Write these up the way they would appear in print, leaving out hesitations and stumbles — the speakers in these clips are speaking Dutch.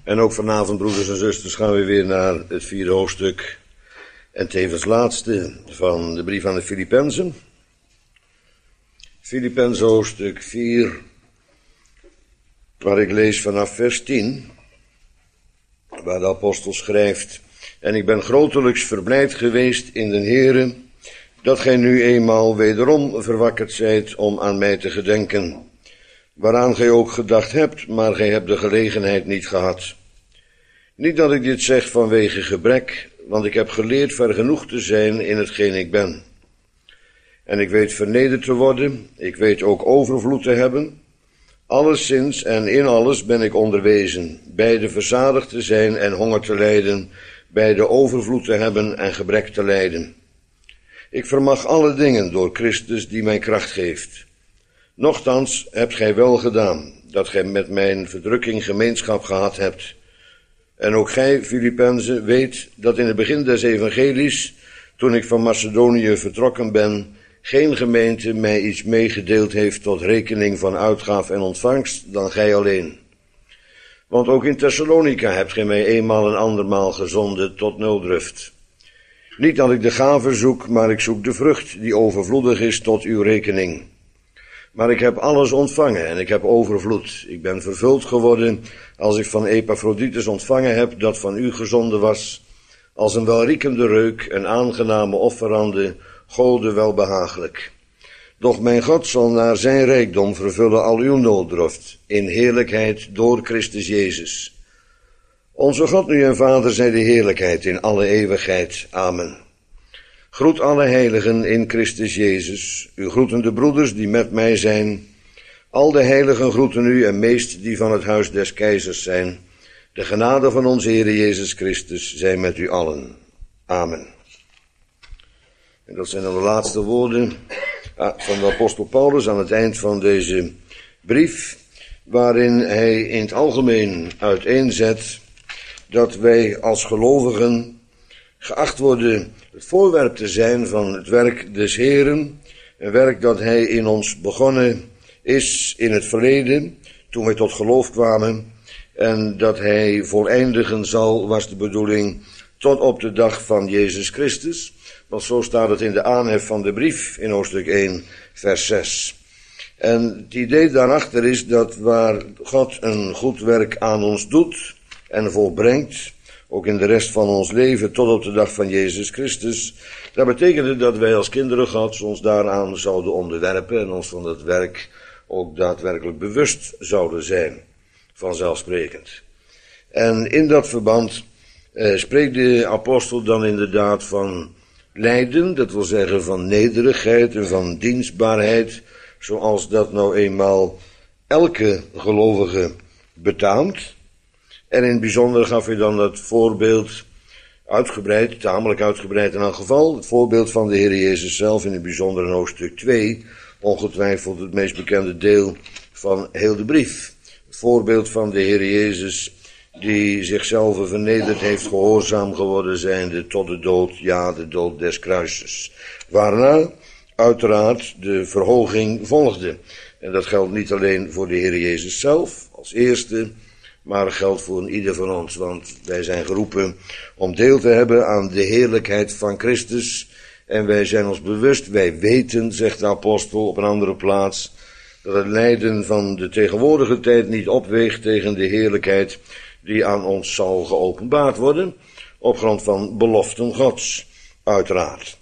En ook vanavond, broeders en zusters, gaan we weer naar het 4e hoofdstuk en tevens laatste van de brief aan de Filippenzen. Filippenzen hoofdstuk 4, waar ik lees vanaf vers 10, waar de apostel schrijft: En ik ben grotelijks verblijd geweest in den Heere, dat gij nu eenmaal wederom verwakkerd zijt om aan mij te gedenken, waaraan gij ook gedacht hebt, maar gij hebt de gelegenheid niet gehad. Niet dat ik dit zeg vanwege gebrek, want ik heb geleerd vergenoeg te zijn in hetgeen ik ben. En ik weet vernederd te worden, ik weet ook overvloed te hebben. Alleszins en in alles ben ik onderwezen, beide verzadigd te zijn en honger te lijden, beide overvloed te hebben en gebrek te lijden. Ik vermag alle dingen door Christus die mij kracht geeft. Nochtans hebt gij wel gedaan, dat gij met mijn verdrukking gemeenschap gehad hebt. En ook gij, Filippenzen, weet dat in het begin des evangelies, toen ik van Macedonië vertrokken ben, geen gemeente mij iets meegedeeld heeft tot rekening van uitgaaf en ontvangst dan gij alleen. Want ook in Thessalonica hebt gij mij eenmaal en andermaal gezonden tot nooddruft. Niet dat ik de gave zoek, maar ik zoek de vrucht die overvloedig is tot uw rekening. Maar ik heb alles ontvangen en ik heb overvloed. Ik ben vervuld geworden als ik van Epaphroditus ontvangen heb dat van u gezonden was, als een welriekende reuk, een aangename offerande, Gode welbehagelijk. Doch mijn God zal naar zijn rijkdom vervullen al uw nooddruft, in heerlijkheid door Christus Jezus. Onze God nu en Vader zij de heerlijkheid in alle eeuwigheid. Amen. Groet alle heiligen in Christus Jezus. U groeten de broeders die met mij zijn. Al de heiligen groeten u en meest die van het huis des keizers zijn. De genade van onze Heer Jezus Christus zij met u allen. Amen. En dat zijn dan de laatste woorden van de apostel Paulus aan het eind van deze brief, waarin hij in het algemeen uiteenzet dat wij als gelovigen geacht worden het voorwerp te zijn van het werk des Heeren, een werk dat hij in ons begonnen is in het verleden, toen wij tot geloof kwamen, en dat hij voleindigen zal, was de bedoeling, tot op de dag van Jezus Christus. Want zo staat het in de aanhef van de brief in hoofdstuk 1, vers 6. En het idee daarachter is dat waar God een goed werk aan ons doet en volbrengt, ook in de rest van ons leven tot op de dag van Jezus Christus, dat betekende dat wij als kinderen Gods ons daaraan zouden onderwerpen en ons van dat werk ook daadwerkelijk bewust zouden zijn, vanzelfsprekend. En in dat verband spreekt de apostel dan inderdaad van lijden, dat wil zeggen van nederigheid en van dienstbaarheid, zoals dat nou eenmaal elke gelovige betaamt. En in het bijzonder gaf hij dan dat voorbeeld, uitgebreid, tamelijk uitgebreid in elk geval, het voorbeeld van de Heer Jezus zelf, in het bijzonder in hoofdstuk 2, ongetwijfeld het meest bekende deel van heel de brief. Het voorbeeld van de Heer Jezus, die zichzelf vernederd heeft, gehoorzaam geworden zijnde tot de dood, ja, de dood des kruises. Waarna uiteraard de verhoging volgde. En dat geldt niet alleen voor de Heer Jezus zelf, als eerste, maar geldt voor ieder van ons, want wij zijn geroepen om deel te hebben aan de heerlijkheid van Christus. En wij zijn ons bewust, wij weten, zegt de apostel op een andere plaats, dat het lijden van de tegenwoordige tijd niet opweegt tegen de heerlijkheid die aan ons zal geopenbaard worden, op grond van beloften Gods, uiteraard.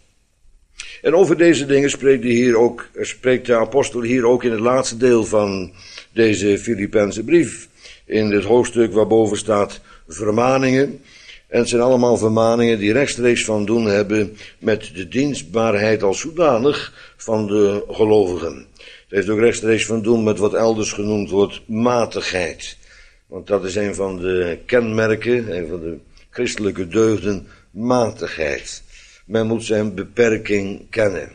En over deze dingen spreekt de apostel hier ook in het laatste deel van deze Filippense brief, in het hoofdstuk waarboven staat vermaningen. En het zijn allemaal vermaningen die rechtstreeks van doen hebben met de dienstbaarheid als zodanig van de gelovigen. Het heeft ook rechtstreeks van doen met wat elders genoemd wordt matigheid. Want dat is een van de kenmerken, een van de christelijke deugden, matigheid. Men moet zijn beperking kennen.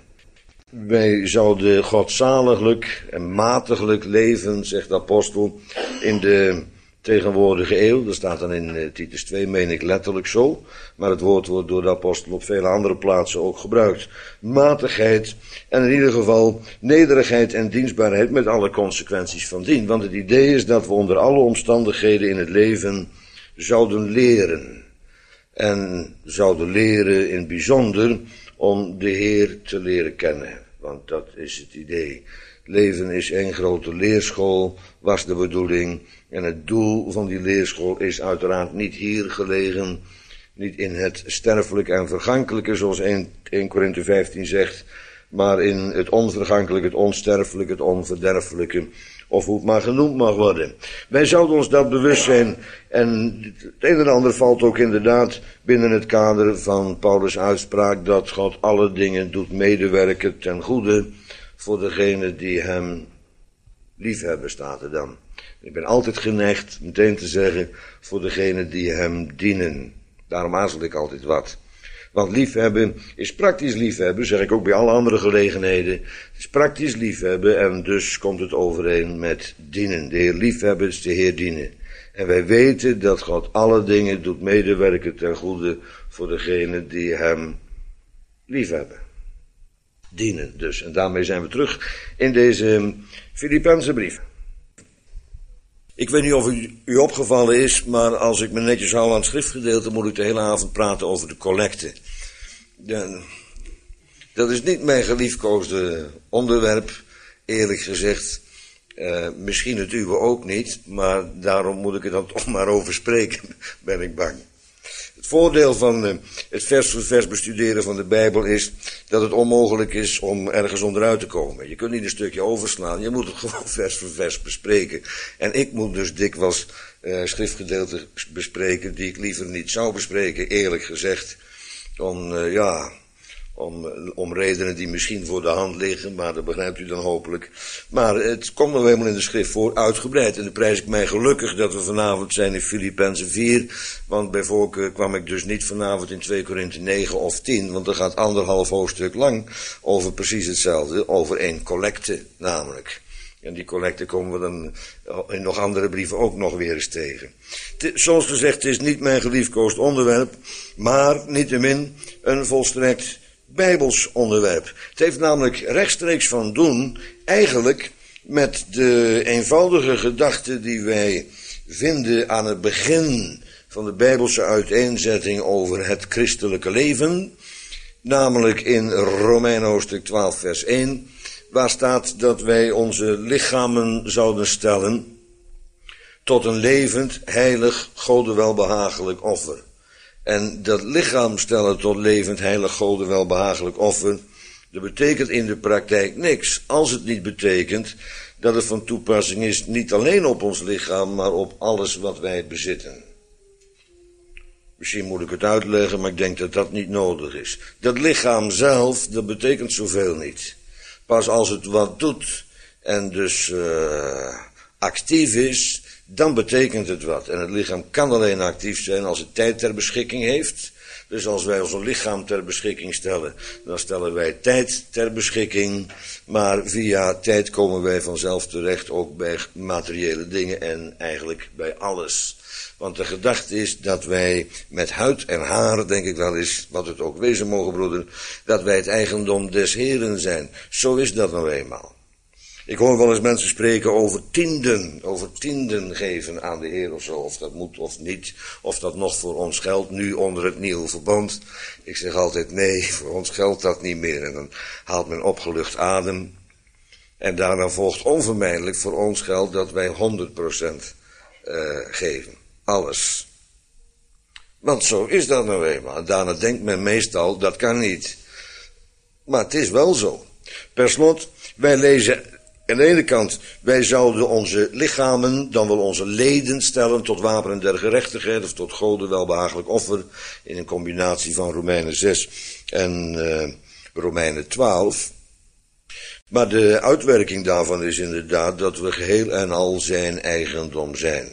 Wij zouden godzaliglijk en matiglijk leven, zegt de apostel, in de tegenwoordige eeuw. Dat staat dan in Titus 2, meen ik letterlijk zo. Maar het woord wordt door de apostel op vele andere plaatsen ook gebruikt. Matigheid en in ieder geval nederigheid en dienstbaarheid met alle consequenties van dien. Want het idee is dat we onder alle omstandigheden in het leven zouden leren. En zouden leren in het bijzonder om de Heer te leren kennen. Want dat is het idee. Leven is één grote leerschool, was de bedoeling. En het doel van die leerschool is uiteraard niet hier gelegen, niet in het sterfelijke en vergankelijke, zoals 1 Korinthe 15 zegt, maar in het onvergankelijke, het onsterfelijke, het onverderfelijke, of hoe het maar genoemd mag worden. Wij zouden ons dat bewust zijn, en het een en ander valt ook inderdaad binnen het kader van Paulus' uitspraak dat God alle dingen doet medewerken ten goede voor degenen die hem liefhebben, staat er dan. Ik ben altijd geneigd meteen te zeggen voor degenen die hem dienen. Daarom aarzel ik altijd wat. Want liefhebben is praktisch liefhebben, zeg ik ook bij alle andere gelegenheden. Het is praktisch liefhebben en dus komt het overeen met dienen. De Heer liefhebben is de Heer dienen. En wij weten dat God alle dingen doet medewerken ten goede voor degenen die hem liefhebben. Dienen dus. En daarmee zijn we terug in deze Filippense brief. Ik weet niet of u opgevallen is, maar als ik me netjes hou aan het schriftgedeelte, moet ik de hele avond praten over de collecte. Dat is niet mijn geliefkoosde onderwerp, eerlijk gezegd. Misschien het uwe ook niet, maar daarom moet ik er dan toch maar over spreken, ben ik bang. Het voordeel van het vers voor vers bestuderen van de Bijbel is dat het onmogelijk is om ergens onderuit te komen. Je kunt niet een stukje overslaan, je moet het gewoon vers voor vers bespreken. En ik moet dus dikwijls schriftgedeelten bespreken die ik liever niet zou bespreken, eerlijk gezegd. Om redenen die misschien voor de hand liggen, maar dat begrijpt u dan hopelijk. Maar het komt nog helemaal in de schrift voor, uitgebreid. En dan prijs ik mij gelukkig dat we vanavond zijn in Filippenzen 4. Want bij voorkeur kwam ik dus niet vanavond in 2 Korinthe 9 of 10. Want er gaat 1,5 hoofdstuk lang over precies hetzelfde. Over één collecte namelijk. En die collecte komen we dan in nog andere brieven ook nog weer eens tegen. Zoals gezegd, het is niet mijn geliefkoosd onderwerp, maar niettemin een volstrekt Bijbels onderwerp. Het heeft namelijk rechtstreeks van doen eigenlijk met de eenvoudige gedachte die wij vinden aan het begin van de Bijbelse uiteenzetting over het christelijke leven. Namelijk in Romeinen hoofdstuk 12 vers 1, waar staat dat wij onze lichamen zouden stellen tot een levend, heilig, Gode welbehagelijk offer. En dat lichaam stellen tot levend, heilig, Gode welbehagelijk offer, dat betekent in de praktijk niks, als het niet betekent dat het van toepassing is niet alleen op ons lichaam, maar op alles wat wij bezitten. Misschien moet ik het uitleggen, maar ik denk dat dat niet nodig is. Dat lichaam zelf, dat betekent zoveel niet. Pas als het wat doet en dus actief is, dan betekent het wat. En het lichaam kan alleen actief zijn als het tijd ter beschikking heeft. Dus als wij ons lichaam ter beschikking stellen, dan stellen wij tijd ter beschikking. Maar via tijd komen wij vanzelf terecht ook bij materiële dingen en eigenlijk bij alles. Want de gedachte is dat wij met huid en haar, denk ik wel eens, wat het ook wezen mogen broeder, dat wij het eigendom des Heren zijn. Zo is dat nou eenmaal. Ik hoor wel eens mensen spreken over tienden geven aan de Heer of zo, of dat moet of niet, of dat nog voor ons geldt nu onder het nieuwe verbond. Ik zeg altijd nee, voor ons geldt dat niet meer. En dan haalt men opgelucht adem. En daarna volgt onvermijdelijk voor ons geldt dat wij 100% geven. Alles. Want zo is dat nou eenmaal. En daarna denkt men meestal, dat kan niet. Maar het is wel zo. Per slot, wij lezen aan de ene kant, wij zouden onze lichamen, dan wel onze leden stellen tot wapenen der gerechtigheid, of tot Gode welbehagelijk offer, in een combinatie van Romeinen 6 en Romeinen 12. Maar de uitwerking daarvan is inderdaad dat we geheel en al zijn eigendom zijn.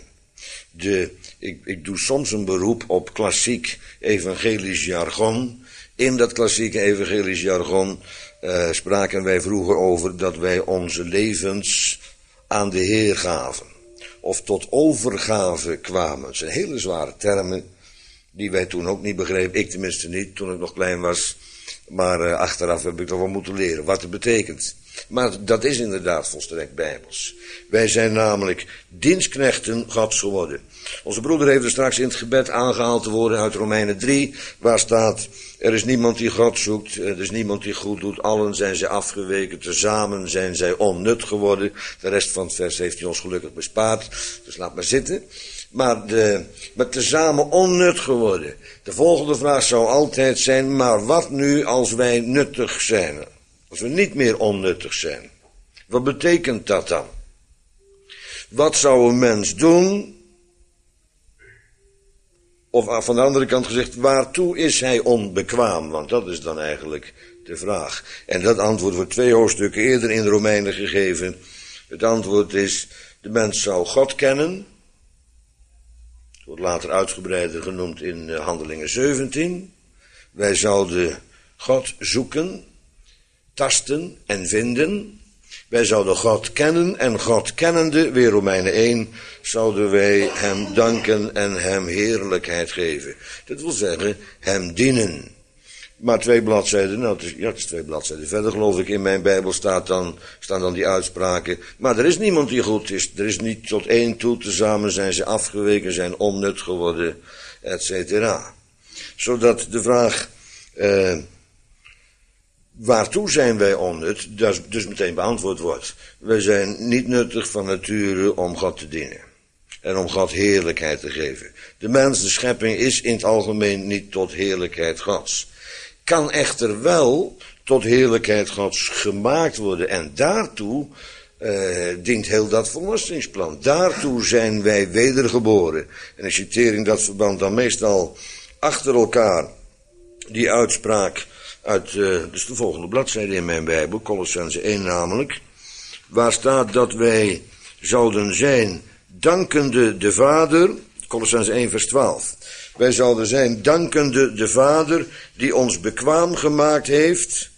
Ik doe soms een beroep op klassiek evangelisch jargon. In dat klassieke evangelisch jargon spraken wij vroeger over dat wij onze levens aan de Heer gaven. Of tot overgave kwamen. Het zijn hele zware termen die wij toen ook niet begrepen. Ik tenminste niet, toen ik nog klein was. Maar achteraf heb ik toch wel moeten leren wat het betekent. Maar dat is inderdaad volstrekt bijbels. Wij zijn namelijk dienstknechten Gods geworden. Onze broeder heeft er straks in het gebed aangehaald te worden uit Romeinen 3, waar staat: er is niemand die God zoekt, er is niemand die goed doet, allen zijn zij afgeweken, tezamen zijn zij onnut geworden. De rest van het vers heeft hij ons gelukkig bespaard, dus laat maar zitten. Maar tezamen onnut geworden. De volgende vraag zou altijd zijn: maar wat nu als wij nuttig zijn? Als we niet meer onnuttig zijn? Wat betekent dat dan? Wat zou een mens doen? Of van de andere kant gezegd, waartoe is hij onbekwaam? Want dat is dan eigenlijk de vraag. En dat antwoord wordt 2 hoofdstukken eerder in de Romeinen gegeven. Het antwoord is: de mens zou God kennen. Het wordt later uitgebreider genoemd in Handelingen 17. Wij zouden God zoeken, tasten en vinden. Wij zouden God kennen en God kennende, weer Romeinen 1, zouden wij hem danken en hem heerlijkheid geven. Dat wil zeggen, hem dienen. Maar 2 bladzijden, het is 2 bladzijden verder geloof ik, in mijn Bijbel staan dan die uitspraken. Maar er is niemand die goed is, er is niet tot één toe, tezamen zijn ze afgeweken, zijn onnut geworden, et cetera. Zodat de vraag, waartoe zijn wij onnut, dus meteen beantwoord wordt. Wij zijn niet nuttig van nature om God te dienen. En om God heerlijkheid te geven. De mens, de schepping, is in het algemeen niet tot heerlijkheid Gods. Kan echter wel tot heerlijkheid Gods gemaakt worden. En daartoe dient heel dat verlossingsplan. Daartoe zijn wij wedergeboren. En ik citeer in dat verband dan meestal achter elkaar die uitspraak uit dus de volgende bladzijde in mijn Bijbel, Kolossenzen 1 namelijk, waar staat dat wij zouden zijn dankende de Vader, Kolossenzen 1 vers 12. Wij zouden zijn dankende de Vader die ons bekwaam gemaakt heeft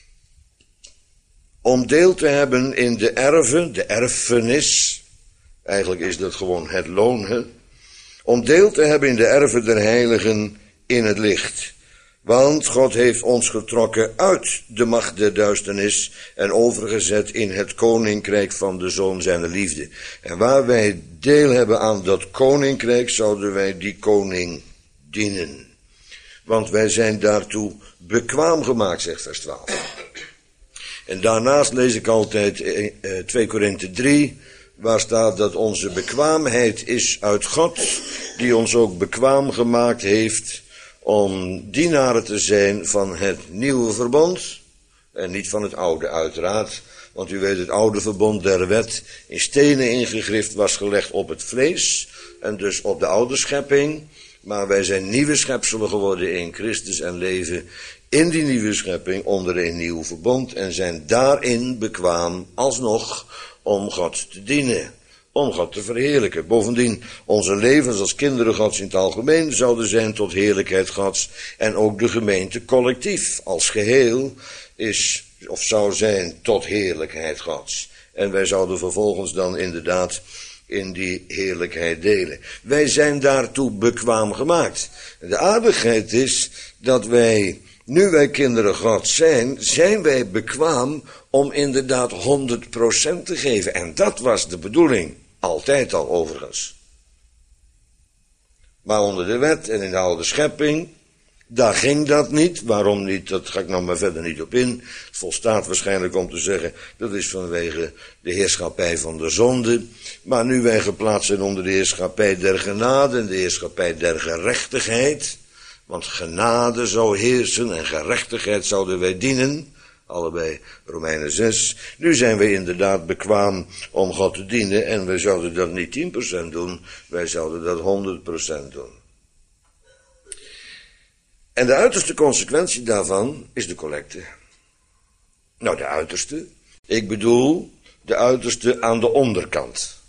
om deel te hebben in de erven, de erfenis. Eigenlijk is dat gewoon het loon, hè? Om deel te hebben in de erven der heiligen in het licht. Want God heeft ons getrokken uit de macht der duisternis en overgezet in het koninkrijk van de Zoon zijner liefde. En waar wij deel hebben aan dat koninkrijk, zouden wij die koning dienen. Want wij zijn daartoe bekwaam gemaakt, zegt vers 12. En daarnaast lees ik altijd 2 Korinthe 3, waar staat dat onze bekwaamheid is uit God, die ons ook bekwaam gemaakt heeft om dienaren te zijn van het nieuwe verbond, en niet van het oude uiteraard, want u weet het oude verbond der wet in stenen ingegrift was gelegd op het vlees, en dus op de oude schepping, maar wij zijn nieuwe schepselen geworden in Christus en leven in die nieuwe schepping onder een nieuw verbond en zijn daarin bekwaam alsnog om God te dienen. Om God te verheerlijken. Bovendien, onze levens als kinderen Gods in het algemeen zouden zijn tot heerlijkheid Gods. En ook de gemeente collectief als geheel is of zou zijn tot heerlijkheid Gods. En wij zouden vervolgens dan inderdaad in die heerlijkheid delen. Wij zijn daartoe bekwaam gemaakt. De aardigheid is dat wij, nu wij kinderen Gods zijn wij bekwaam om inderdaad 100% te geven. En dat was de bedoeling. Altijd al overigens. Maar onder de wet en in de oude schepping, daar ging dat niet. Waarom niet? Dat ga ik nou maar verder niet op in. Het volstaat waarschijnlijk om te zeggen, dat is vanwege de heerschappij van de zonde. Maar nu wij geplaatst zijn onder de heerschappij der genade en de heerschappij der gerechtigheid, want genade zou heersen en gerechtigheid zouden wij dienen. Allebei Romeinen 6. Nu zijn we inderdaad bekwaam om God te dienen en we zouden dat niet 10% doen, wij zouden dat 100% doen. En de uiterste consequentie daarvan is de collecte. Nou, de uiterste. Ik bedoel, de uiterste aan de onderkant.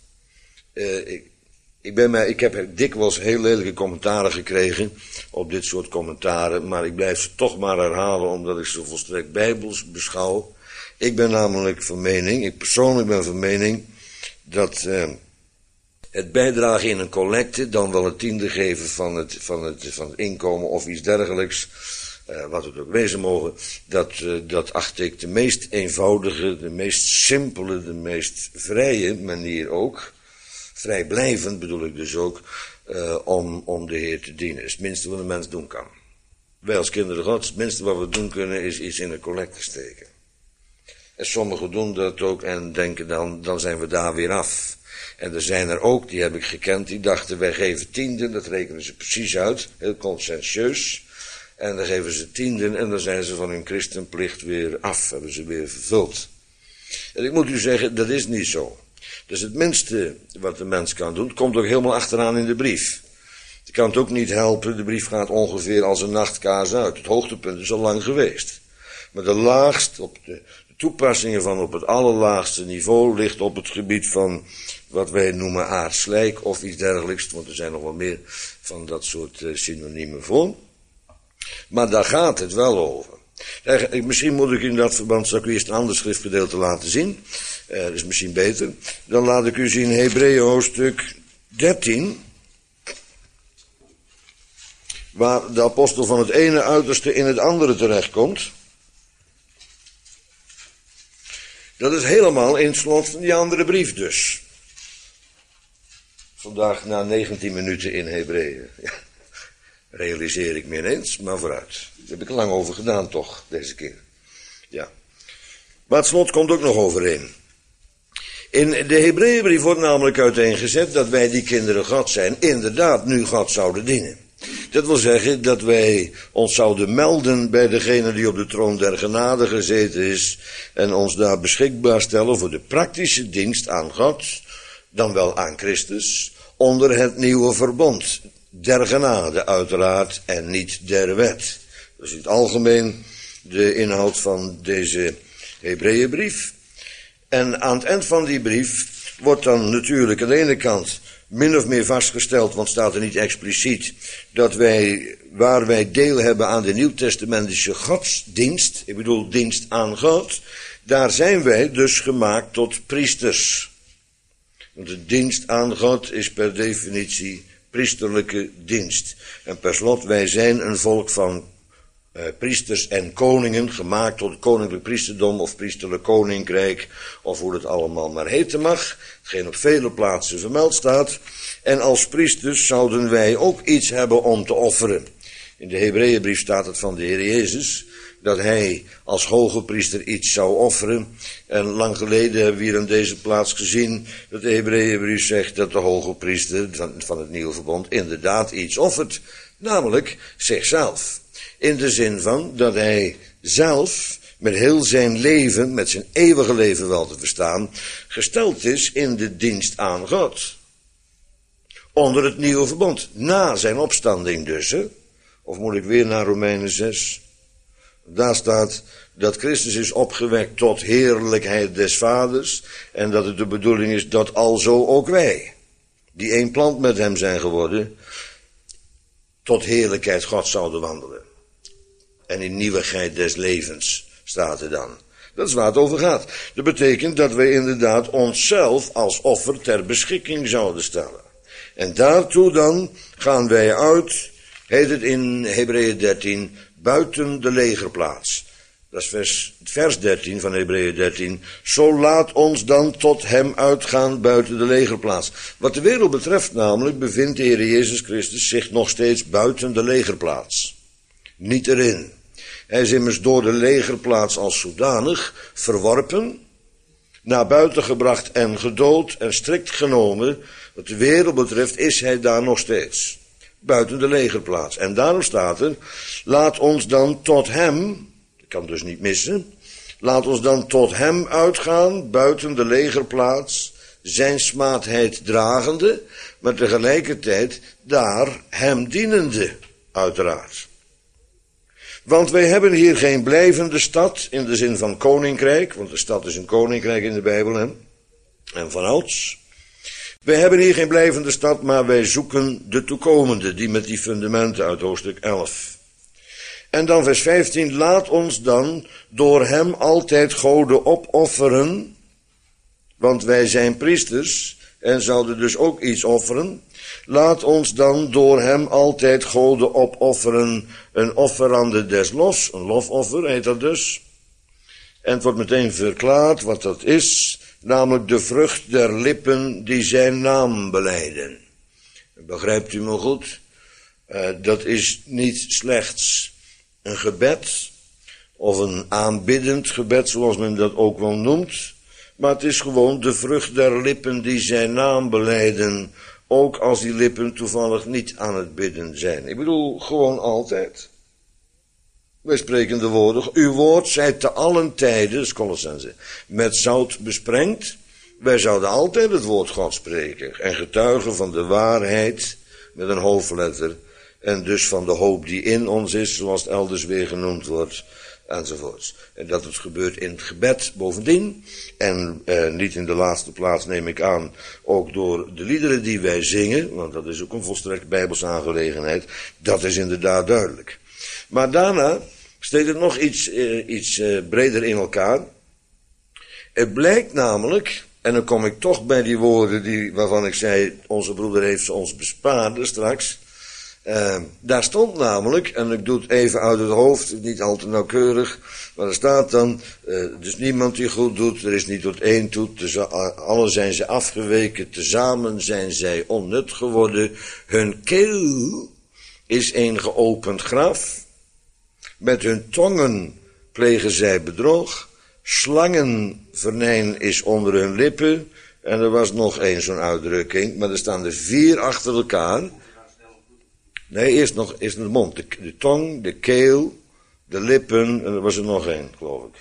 Ik heb dikwijls heel lelijke commentaren gekregen op dit soort commentaren, maar ik blijf ze toch maar herhalen omdat ik ze volstrekt bijbels beschouw. Ik ben namelijk van mening, ik persoonlijk ben van mening, dat het bijdragen in een collecte, dan wel het tiende geven van het inkomen of iets dergelijks, wat het ook wezen mogen, dat acht ik de meest eenvoudige, de meest simpele, de meest vrije manier ook, vrijblijvend bedoel ik dus ook, om de Heer te dienen. Dat is het minste wat een mens doen kan. Wij als kinderen Gods, het minste wat we doen kunnen is iets in een collecte steken. En sommigen doen dat ook en denken dan zijn we daar weer af. En er zijn er ook, die heb ik gekend, die dachten wij geven tienden, dat rekenen ze precies uit, heel conscientieus. En dan geven ze tienden en dan zijn ze van hun christenplicht weer af, hebben ze weer vervuld. En ik moet u zeggen, dat is niet zo. Dus het minste wat de mens kan doen, komt ook helemaal achteraan in de brief. Je kan het ook niet helpen, de brief gaat ongeveer als een nachtkaars uit. Het hoogtepunt is al lang geweest. Maar de laagste, op de toepassingen van op het allerlaagste niveau ligt op het gebied van wat wij noemen aardslijk of iets dergelijks. Want er zijn nog wel meer van dat soort synoniemen voor. Maar daar gaat het wel over. Misschien moet ik in dat verband, zal ik u eerst een ander schriftgedeelte laten zien. Dat is misschien beter. Dan laat ik u zien Hebreeën hoofdstuk 13. Waar de apostel van het ene uiterste in het andere terechtkomt. Dat is helemaal in het slot van die andere brief dus. Vandaag na 19 minuten in Hebreeën. Ja, realiseer ik me ineens, maar vooruit. Daar heb ik lang over gedaan toch, deze keer. Ja. Maar het slot komt ook nog overeen. In de Hebreeënbrief wordt namelijk uiteengezet dat wij die kinderen God zijn, inderdaad nu God zouden dienen. Dat wil zeggen dat wij ons zouden melden bij degene die op de troon der genade gezeten is en ons daar beschikbaar stellen voor de praktische dienst aan God, dan wel aan Christus, onder het nieuwe verbond. Der genade uiteraard en niet der wet. Dat is in het algemeen de inhoud van deze Hebreeënbrief. En aan het eind van die brief wordt dan natuurlijk aan de ene kant min of meer vastgesteld, want staat er niet expliciet, dat wij, waar wij deel hebben aan de nieuwtestamentische godsdienst, ik bedoel dienst aan God, daar zijn wij dus gemaakt tot priesters. Want de dienst aan God is per definitie priesterlijke dienst. En per slot, wij zijn een volk van priesters en koningen, gemaakt tot koninklijk priesterdom of priesterlijk koninkrijk, of hoe het allemaal maar heten mag, hetgeen op vele plaatsen vermeld staat. En als priesters zouden wij ook iets hebben om te offeren. In de Hebreeënbrief staat het van de Heer Jezus, dat hij als hoge priester iets zou offeren. En lang geleden hebben we hier aan deze plaats gezien dat de Hebreeënbrief zegt dat de hoge priester van het nieuwe verbond inderdaad iets offert, namelijk zichzelf. In de zin van dat hij zelf met heel zijn leven, met zijn eeuwige leven wel te verstaan, gesteld is in de dienst aan God. Onder het nieuwe verbond, na zijn opstanding dus. Hè? Of moet ik weer naar Romeinen 6? Daar staat dat Christus is opgewekt tot heerlijkheid des Vaders en dat het de bedoeling is dat alzo ook wij, die één plant met hem zijn geworden, tot heerlijkheid God zouden wandelen. En in nieuwigheid des levens staat er dan. Dat is waar het over gaat. Dat betekent dat wij inderdaad onszelf als offer ter beschikking zouden stellen. En daartoe dan gaan wij uit, heet het in Hebreeën 13, buiten de legerplaats. Dat is vers 13 van Hebreeën 13. Zo laat ons dan tot hem uitgaan buiten de legerplaats. Wat de wereld betreft namelijk bevindt de Heer Jezus Christus zich nog steeds buiten de legerplaats. Niet erin. Hij is immers door de legerplaats als zodanig verworpen, naar buiten gebracht en gedood en strikt genomen. Wat de wereld betreft is hij daar nog steeds. Buiten de legerplaats. En daarom staat er, laat ons dan tot hem, ik kan dus niet missen, laat ons dan tot hem uitgaan, buiten de legerplaats, zijn smaadheid dragende, maar tegelijkertijd daar hem dienende, uiteraard. Want wij hebben hier geen blijvende stad, in de zin van koninkrijk, want de stad is een koninkrijk in de Bijbel, hè? En vanouds. Wij hebben hier geen blijvende stad, maar wij zoeken de toekomende, die met die fundamenten uit hoofdstuk 11. En dan vers 15, laat ons dan door hem altijd goden opofferen, want wij zijn priesters en zouden dus ook iets offeren. Laat ons dan door hem altijd Gode opofferen, een offerande des los, een lofoffer heet dat dus. En het wordt meteen verklaard wat dat is, namelijk de vrucht der lippen die zijn naam belijden. Begrijpt u me goed? Dat is niet slechts een gebed, of een aanbiddend gebed, zoals men dat ook wel noemt, maar het is gewoon de vrucht der lippen die zijn naam belijden, ook als die lippen toevallig niet aan het bidden zijn. Ik bedoel, gewoon altijd. Wij spreken de woorden, uw woord zij te allen tijden, dat is Colossenzen, met zout besprengd. Wij zouden altijd het woord God spreken en getuigen van de waarheid met een hoofdletter en dus van de hoop die in ons is, zoals het elders weer genoemd wordt, enzovoorts. En dat het gebeurt in het gebed bovendien, en niet in de laatste plaats neem ik aan, ook door de liederen die wij zingen, want dat is ook een volstrekt bijbelse aangelegenheid, dat is inderdaad duidelijk. Maar daarna steekt het nog iets breder in elkaar. Het blijkt namelijk, en dan kom ik toch bij die woorden waarvan ik zei, onze broeder heeft ze ons bespaard straks. Daar stond namelijk, en ik doe het even uit het hoofd, niet al te nauwkeurig, maar er staat dan, dus niemand die goed doet, er is niet tot één toe, allen zijn ze afgeweken, tezamen zijn zij onnut geworden, hun keel is een geopend graf, met hun tongen plegen zij bedrog, slangenvenijn is onder hun lippen, en er was nog één zo'n uitdrukking, maar er staan er 4 achter elkaar. Nee, eerst de mond, de tong, de keel, de lippen, en er was er nog één, geloof ik.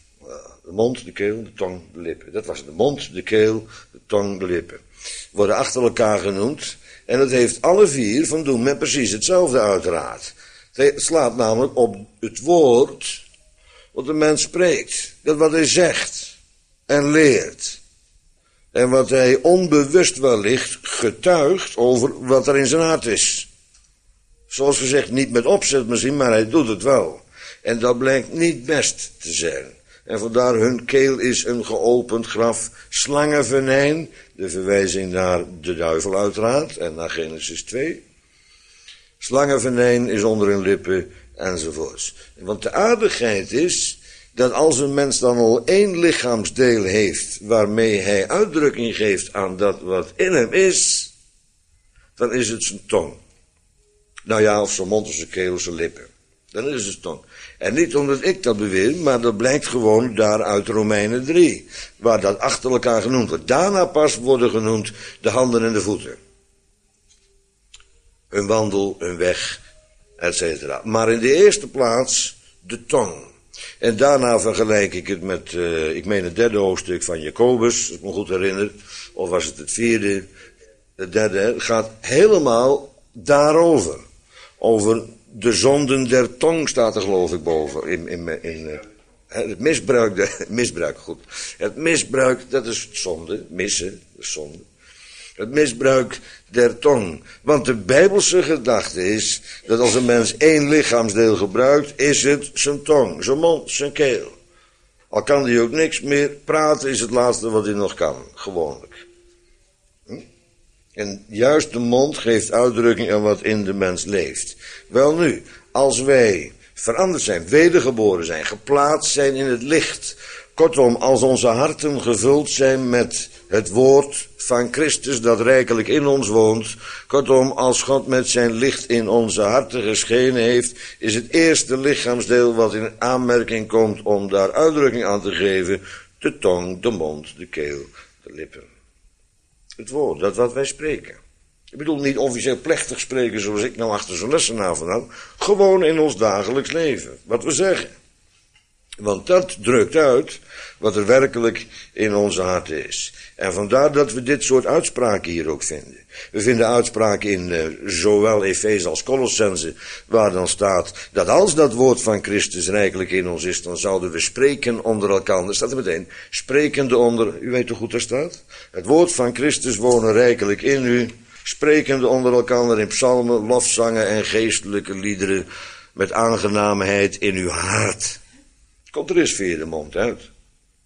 De mond, de keel, de tong, de lippen. Dat was het, de mond, de keel, de tong, de lippen. Worden achter elkaar genoemd, en het heeft alle 4 van doen met precies hetzelfde uiteraard. Het slaat namelijk op het woord wat de mens spreekt. Dat wat hij zegt en leert. En wat hij onbewust wellicht getuigt over wat er in zijn hart is. Zoals gezegd, niet met opzet misschien, maar hij doet het wel. En dat blijkt niet best te zijn. En vandaar hun keel is een geopend graf, slangenvenijn, de verwijzing naar de duivel uiteraard, en naar Genesis 2. Slangenvenijn is onder hun lippen, enzovoorts. Want de aardigheid is, dat als een mens dan al 1 lichaamsdeel heeft, waarmee hij uitdrukking geeft aan dat wat in hem is, dan is het zijn tong. Nou ja, of zijn mond, of zijn keel, of zijn lippen. Dan is het zijn tong. En niet omdat ik dat beweer, maar dat blijkt gewoon daar uit Romeinen 3. Waar dat achter elkaar genoemd wordt. Daarna pas worden genoemd de handen en de voeten. Hun wandel, hun weg, etc. Maar in de eerste plaats de tong. En daarna vergelijk ik het met, ik meen het 3e hoofdstuk van Jacobus, als ik me goed herinner. Of was het het 4e, het 3e. Het gaat helemaal daarover. Over de zonden der tong staat er geloof ik boven. Het misbruik, goed. Het misbruik, dat is zonde. Missen, dat is zonde. Het misbruik der tong. Want de bijbelse gedachte is dat als een mens 1 lichaamsdeel gebruikt, is het zijn tong, zijn mond, zijn keel. Al kan hij ook niks meer, praten is het laatste wat hij nog kan, gewoonlijk. En juist de mond geeft uitdrukking aan wat in de mens leeft. Welnu, als wij veranderd zijn, wedergeboren zijn, geplaatst zijn in het licht. Kortom, als onze harten gevuld zijn met het woord van Christus dat rijkelijk in ons woont. Kortom, als God met zijn licht in onze harten geschenen heeft, is het eerste lichaamsdeel wat in aanmerking komt om daar uitdrukking aan te geven, de tong, de mond, de keel, de lippen. Het woord, dat wat wij spreken. Ik bedoel niet officieel plechtig spreken zoals ik nou achter zo'n lessenaar vandaan. Gewoon in ons dagelijks leven, wat we zeggen. Want dat drukt uit wat er werkelijk in onze harten is. En vandaar dat we dit soort uitspraken hier ook vinden. We vinden uitspraken in zowel Efeze als Colossenzen, waar dan staat dat als dat woord van Christus rijkelijk in ons is, dan zouden we spreken onder elkaar. Er staat er meteen, sprekende onder, u weet hoe goed daar staat? Het woord van Christus wonen rijkelijk in u, sprekende onder elkaar in psalmen, lofzangen en geestelijke liederen, met aangenaamheid in uw hart. Komt er eens via de mond uit.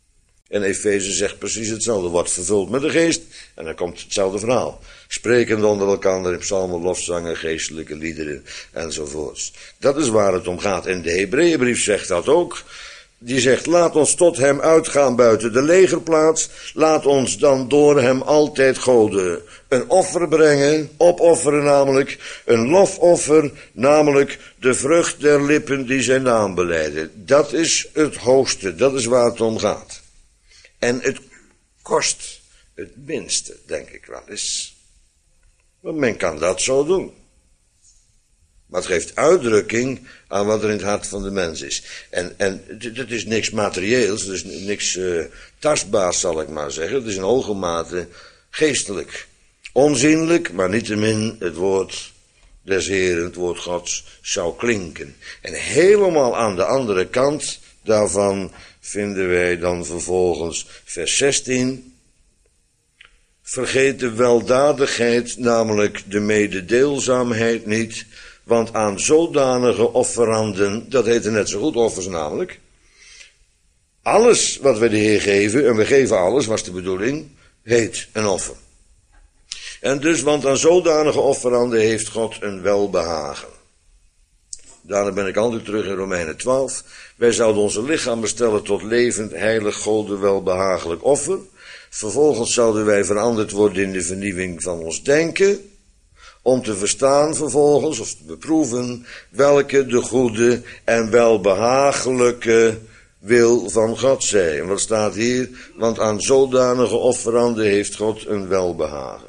En Efeze zegt precies hetzelfde, wordt vervuld met de geest. En dan komt hetzelfde verhaal. Sprekend onder elkaar in psalmen, lofzangen, geestelijke liederen enzovoorts. Dat is waar het om gaat. En de Hebreeënbrief zegt dat ook. Die zegt, laat ons tot hem uitgaan buiten de legerplaats. Laat ons dan door hem altijd goden. Een offer brengen, opofferen namelijk. Een lofoffer, namelijk de vrucht der lippen die zijn naam belijden. Dat is het hoogste, dat is waar het om gaat. En het kost het minste, denk ik wel eens. Want men kan dat zo doen. Maar het geeft uitdrukking aan wat er in het hart van de mens is. En het is niks materieels, het is niks tastbaars, zal ik maar zeggen. Het is in hoge mate geestelijk. Onzienlijk, maar niettemin het woord des Heeren, het woord Gods, zou klinken. En helemaal aan de andere kant daarvan vinden wij dan vervolgens vers 16. Vergeet de weldadigheid, namelijk de mededeelzaamheid niet, want aan zodanige offeranden, dat heette net zo goed offers namelijk, alles wat we de Heer geven, en we geven alles, was de bedoeling, heet een offer. En dus, want aan zodanige offeranden heeft God een welbehagen. Daarna ben ik altijd terug in Romeinen 12. Wij zouden onze lichaam bestellen tot levend, heilig, Gode welbehagelijk offer. Vervolgens zouden wij veranderd worden in de vernieuwing van ons denken, om te verstaan vervolgens, of te beproeven, welke de goede en welbehagelijke wil van God zij. En wat staat hier? Want aan zodanige offeranden heeft God een welbehagen.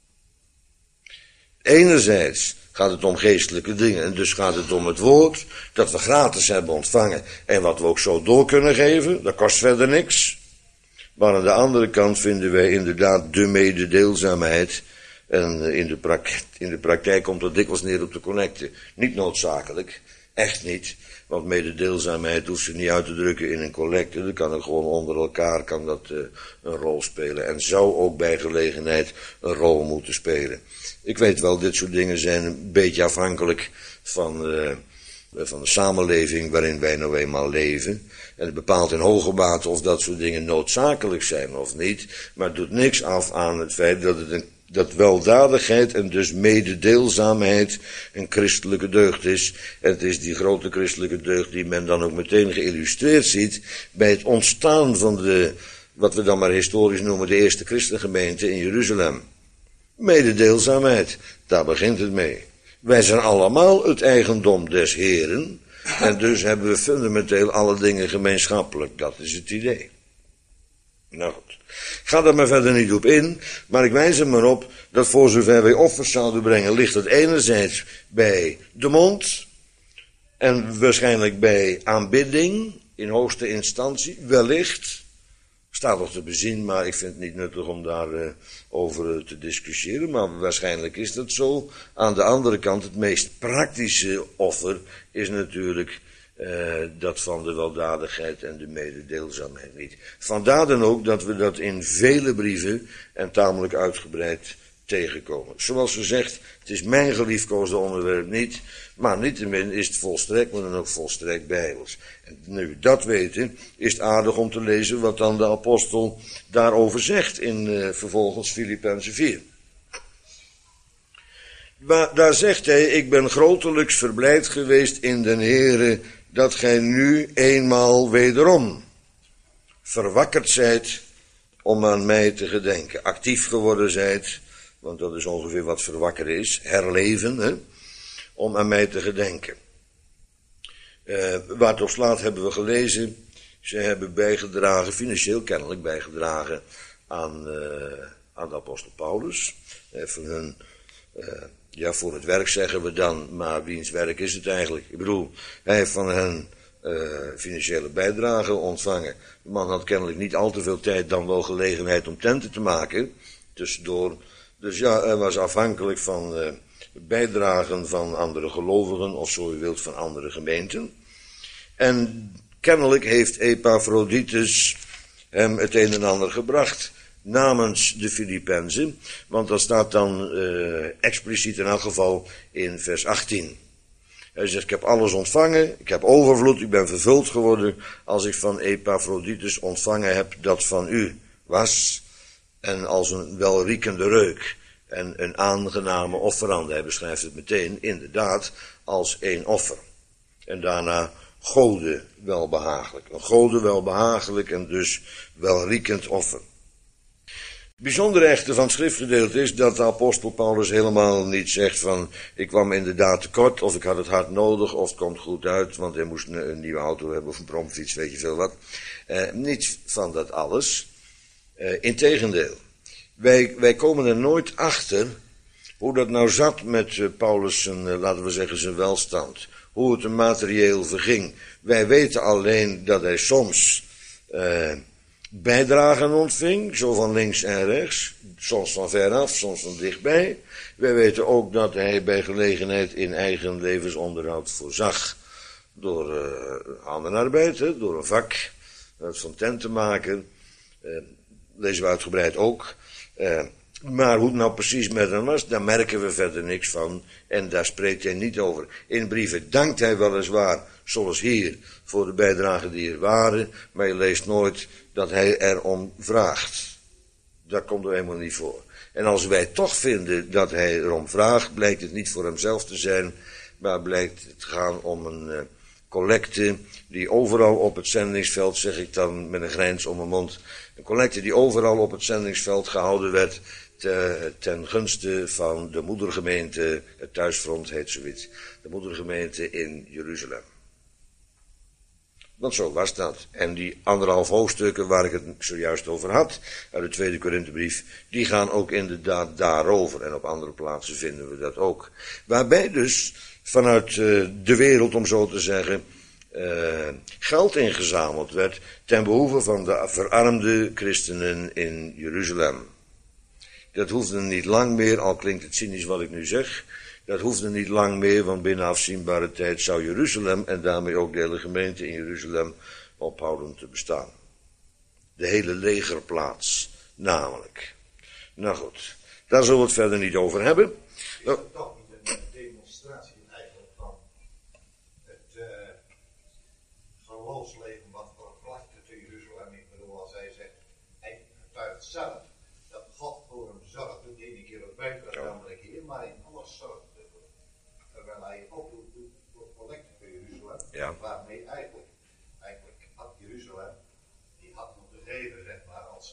Enerzijds gaat het om geestelijke dingen en dus gaat het om het woord dat we gratis hebben ontvangen en wat we ook zo door kunnen geven, dat kost verder niks. Maar aan de andere kant vinden wij inderdaad de mededeelzaamheid. En in de praktijk komt het dikwijls neer op de connecten. Niet noodzakelijk, echt niet. Want mededeelzaamheid hoeft zich niet uit te drukken in een collecte. Dat kan ook gewoon onder elkaar kan dat een rol spelen. En zou ook bij gelegenheid een rol moeten spelen. Ik weet wel, dit soort dingen zijn een beetje afhankelijk van de samenleving waarin wij nou eenmaal leven. En het bepaalt in hoge mate of dat soort dingen noodzakelijk zijn of niet. Maar het doet niks af aan het feit dat weldadigheid en dus mededeelzaamheid een christelijke deugd is. En het is die grote christelijke deugd die men dan ook meteen geïllustreerd ziet bij het ontstaan van wat we dan maar historisch noemen, de eerste christengemeente in Jeruzalem. Mededeelzaamheid, daar begint het mee. Wij zijn allemaal het eigendom des Heeren. En dus hebben we fundamenteel alle dingen gemeenschappelijk. Dat is het idee. Nou goed. Ik ga daar maar verder niet op in. Maar ik wijs er maar op dat voor zover wij offers zouden brengen, ligt het enerzijds bij de mond. En waarschijnlijk bij aanbidding. In hoogste instantie. Wellicht. Staat nog te bezien, maar ik vind het niet nuttig om daar over te discussiëren. Maar waarschijnlijk is dat zo. Aan de andere kant, het meest praktische offer is natuurlijk dat van de weldadigheid en de mededeelzaamheid niet. Vandaar dan ook dat we dat in vele brieven en tamelijk uitgebreid tegenkomen. Zoals gezegd, het is mijn geliefkoosde onderwerp niet, maar niettemin is het volstrekt, maar dan ook volstrekt bijbels. En nu we dat weten, is het aardig om te lezen wat dan de apostel daarover zegt in vervolgens Filippenzen 4. Daar zegt hij, ik ben grotelijks verblijd geweest in den Heere, dat gij nu eenmaal wederom verwakkerd zijt om aan mij te gedenken. Actief geworden zijt, want dat is ongeveer wat verwakkeren is, herleven, hè, om aan mij te gedenken. Waar het op slaat hebben we gelezen, ze hebben bijgedragen, financieel kennelijk bijgedragen aan de apostel Paulus. Voor hun, voor het werk zeggen we dan, maar wiens werk is het eigenlijk? Ik bedoel, hij heeft van hen financiële bijdrage ontvangen. De man had kennelijk niet al te veel tijd, dan wel gelegenheid om tenten te maken, tussendoor. Dus ja, hij was afhankelijk van bijdragen van andere gelovigen, of zo u wilt, van andere gemeenten. En kennelijk heeft Epaphroditus hem het een en ander gebracht namens de Filippenzen, want dat staat dan expliciet in elk geval in vers 18. Hij zegt, ik heb alles ontvangen, ik heb overvloed, ik ben vervuld geworden als ik van Epaphroditus ontvangen heb dat van u was. En als een welriekende reuk en een aangename offerande. Hij beschrijft het meteen, inderdaad, als één offer. En daarna Gode welbehagelijk. Een Gode welbehagelijk en dus welriekend offer. Het bijzondere echter van het schriftgedeelte is dat de apostel Paulus helemaal niet zegt van ik kwam inderdaad tekort of ik had het hard nodig of het komt goed uit want hij moest een nieuwe auto hebben of een bromfiets, weet je veel wat. Niets van dat alles. Integendeel. Wij komen er nooit achter hoe dat nou zat met Paulus zijn, laten we zeggen, zijn welstand. Hoe het hem materieel verging. Wij weten alleen dat hij soms bijdragen ontving, zo van links en rechts, soms van veraf, soms van dichtbij. Wij weten ook dat hij bij gelegenheid in eigen levensonderhoud voorzag. Door handenarbeid, door een vak, van tent te maken, lezen we uitgebreid ook. Maar hoe het nou precies met hem was, daar merken we verder niks van. En daar spreekt hij niet over. In brieven dankt hij weliswaar, zoals hier, voor de bijdragen die er waren. Maar je leest nooit dat hij erom vraagt. Dat komt er helemaal niet voor. En als wij toch vinden dat hij erom vraagt, blijkt het niet voor hemzelf te zijn. Maar blijkt het te gaan om een collecte die overal op het zendingsveld, zeg ik dan met een grijns om mijn mond. Een collecte die overal op het zendingsveld gehouden werd ten gunste van de moedergemeente, het thuisfront heet zoiets, de moedergemeente in Jeruzalem. Want zo was dat. En die 1,5 hoofdstukken waar ik het zojuist over had, uit de tweede Korinthebrief, die gaan ook inderdaad daarover. En op andere plaatsen vinden we dat ook. Waarbij dus vanuit de wereld, om zo te zeggen, geld ingezameld werd ten behoeve van de verarmde christenen in Jeruzalem. Dat hoefde niet lang meer, al klinkt het cynisch wat ik nu zeg, dat hoefde niet lang meer, want binnen afzienbare tijd zou Jeruzalem en daarmee ook de hele gemeente in Jeruzalem ophouden te bestaan. De hele legerplaats, namelijk. Nou goed, daar zullen we het verder niet over hebben. Is dat toch niet een demonstratie eigenlijk van het geloofsleven wat verplakte te Jeruzalem? Ik bedoel, als hij zegt, hij getuigt zelf dat God voor hem zorgt, de ene keer op buiten, de andere keer, maar in alles zorgt. Terwijl hij oproept doet voor collecte voor Jeruzalem, waarmee eigenlijk had Jeruzalem, die had nog de reden, zeg maar, als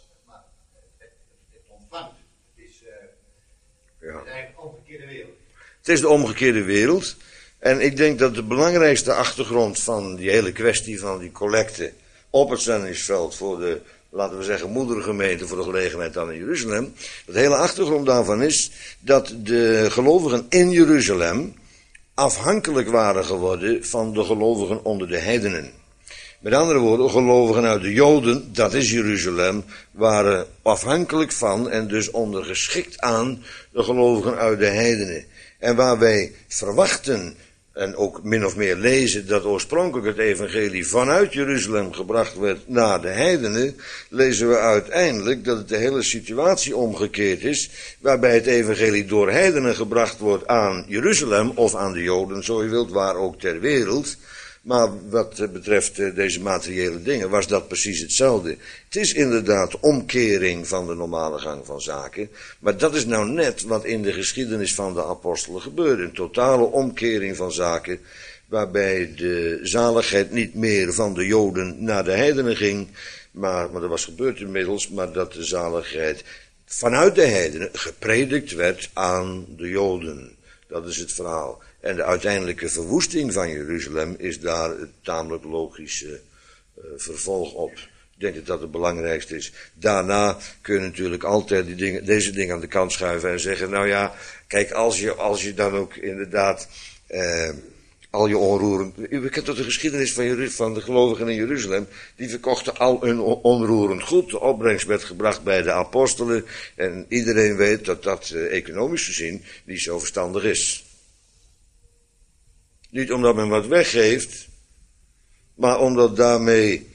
het ontvangt. Het is eigenlijk de omgekeerde wereld. Het is de omgekeerde wereld. En ik denk dat de belangrijkste achtergrond van die hele kwestie van die collecte op het zendingsveld voor de, laten we zeggen, moedergemeente voor de gelegenheid dan in Jeruzalem. De hele achtergrond daarvan is dat de gelovigen in Jeruzalem afhankelijk waren geworden van de gelovigen onder de heidenen. Met andere woorden, gelovigen uit de Joden, dat is Jeruzalem, waren afhankelijk van en dus ondergeschikt aan de gelovigen uit de heidenen. En waar wij verwachten en ook min of meer lezen dat oorspronkelijk het evangelie vanuit Jeruzalem gebracht werd naar de heidenen, lezen we uiteindelijk dat het de hele situatie omgekeerd is, waarbij het evangelie door heidenen gebracht wordt aan Jeruzalem of aan de Joden, zo je wilt, waar ook ter wereld. Maar wat betreft deze materiële dingen was dat precies hetzelfde. Het is inderdaad omkering van de normale gang van zaken. Maar dat is nou net wat in de geschiedenis van de apostelen gebeurde. Een totale omkering van zaken. Waarbij de zaligheid niet meer van de Joden naar de heidenen ging. Maar dat was gebeurd inmiddels. Maar dat de zaligheid vanuit de heidenen gepredikt werd aan de Joden. Dat is het verhaal. En de uiteindelijke verwoesting van Jeruzalem is daar het tamelijk logische vervolg op. Ik denk dat dat het belangrijkste is. Daarna kun je natuurlijk altijd deze dingen aan de kant schuiven en zeggen, nou ja, kijk, als je dan ook inderdaad al je onroerend. U kent toch de geschiedenis van de gelovigen in Jeruzalem. Die verkochten al hun onroerend goed. De opbrengst werd gebracht bij de apostelen. En iedereen weet dat dat economisch gezien niet zo verstandig is. Niet omdat men wat weggeeft, maar omdat daarmee,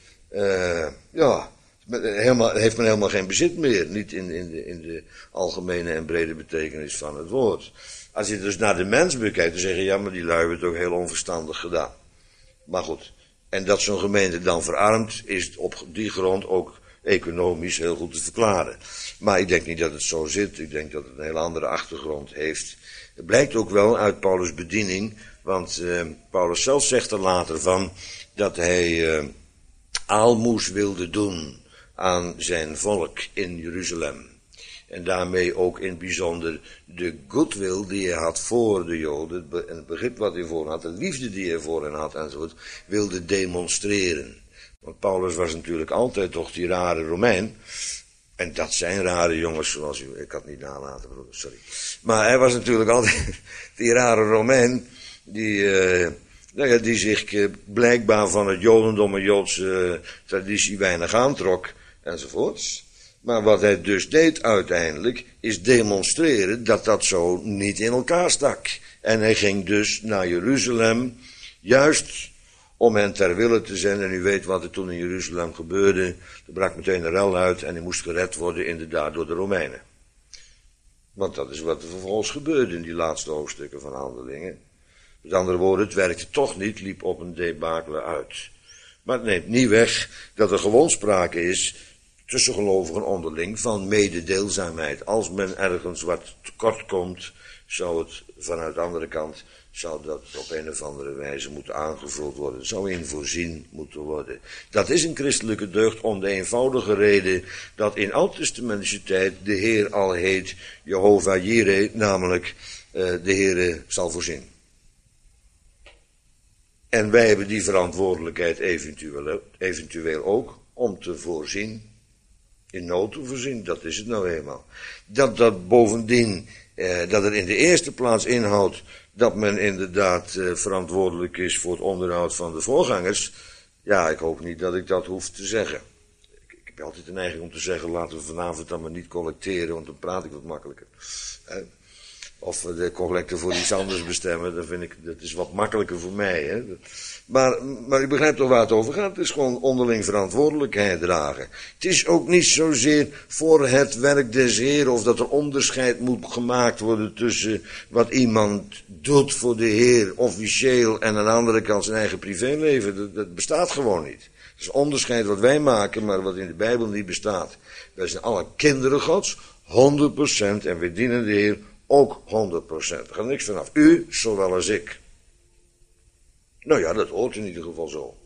heeft men helemaal geen bezit meer. Niet in de algemene en brede betekenis van het woord. Als je dus naar de mens bekijkt, dan zeg je, ja, maar die lui hebben het ook heel onverstandig gedaan. Maar goed, en dat zo'n gemeente dan verarmt, is op die grond ook economisch heel goed te verklaren. Maar ik denk niet dat het zo zit. Ik denk dat het een heel andere achtergrond heeft. Het blijkt ook wel uit Paulus' bediening, want Paulus zelf zegt er later van dat hij aalmoes wilde doen aan zijn volk in Jeruzalem. En daarmee ook in het bijzonder de goodwill die hij had voor de Joden, het begrip wat hij voor had, de liefde die hij voor hen had enzovoort, wilde demonstreren. Want Paulus was natuurlijk altijd toch die rare Romein. En dat zijn rare jongens, zoals u, ik had niet nalaten, broeder, sorry. Maar hij was natuurlijk altijd die rare Romein, die zich blijkbaar van het Jodendom en Joodse traditie weinig aantrok, enzovoorts. Maar wat hij dus deed uiteindelijk, is demonstreren dat dat zo niet in elkaar stak. En hij ging dus naar Jeruzalem, juist om hen ter wille te zijn. En u weet wat er toen in Jeruzalem gebeurde. Er brak meteen een rel uit en hij moest gered worden inderdaad door de Romeinen. Want dat is wat er vervolgens gebeurde in die laatste hoofdstukken van Handelingen. Met andere woorden, het werkte toch niet, liep op een debacle uit. Maar het neemt niet weg dat er gewoon sprake is tussen gelovigen onderling van mededeelzaamheid. Als men ergens wat tekort komt, zou het vanuit de andere kant, zou dat op een of andere wijze moeten aangevuld worden, zou in voorzien moeten worden. Dat is een christelijke deugd om de eenvoudige reden dat in oud-testamentische tijd de Heer al heet Jehovah Jireh, namelijk de Heere zal voorzien. En wij hebben die verantwoordelijkheid eventueel ook om te voorzien, in nood te voorzien, dat is het nou eenmaal. Dat bovendien, dat er in de eerste plaats inhoudt dat men inderdaad verantwoordelijk is voor het onderhoud van de voorgangers. Ja, ik hoop niet dat ik dat hoef te zeggen. Ik heb altijd de neiging om te zeggen, laten we vanavond dan maar niet collecteren, want dan praat ik wat makkelijker. Of de collecte voor iets anders bestemmen, dan vind ik, dat is wat makkelijker voor mij. Hè. Maar u begrijpt toch waar het over gaat? Het is gewoon onderling verantwoordelijkheid dragen. Het is ook niet zozeer voor het werk des Heeren of dat er onderscheid moet gemaakt worden tussen wat iemand doet voor de Heer officieel en aan de andere kant zijn eigen privéleven. Dat bestaat gewoon niet. Het is een onderscheid wat wij maken, maar wat in de Bijbel niet bestaat. Wij zijn alle kinderen Gods, 100% en we dienen de Heer ook 100%. Er gaat niks vanaf. U, zowel als ik. Nou ja, dat hoort in ieder geval zo.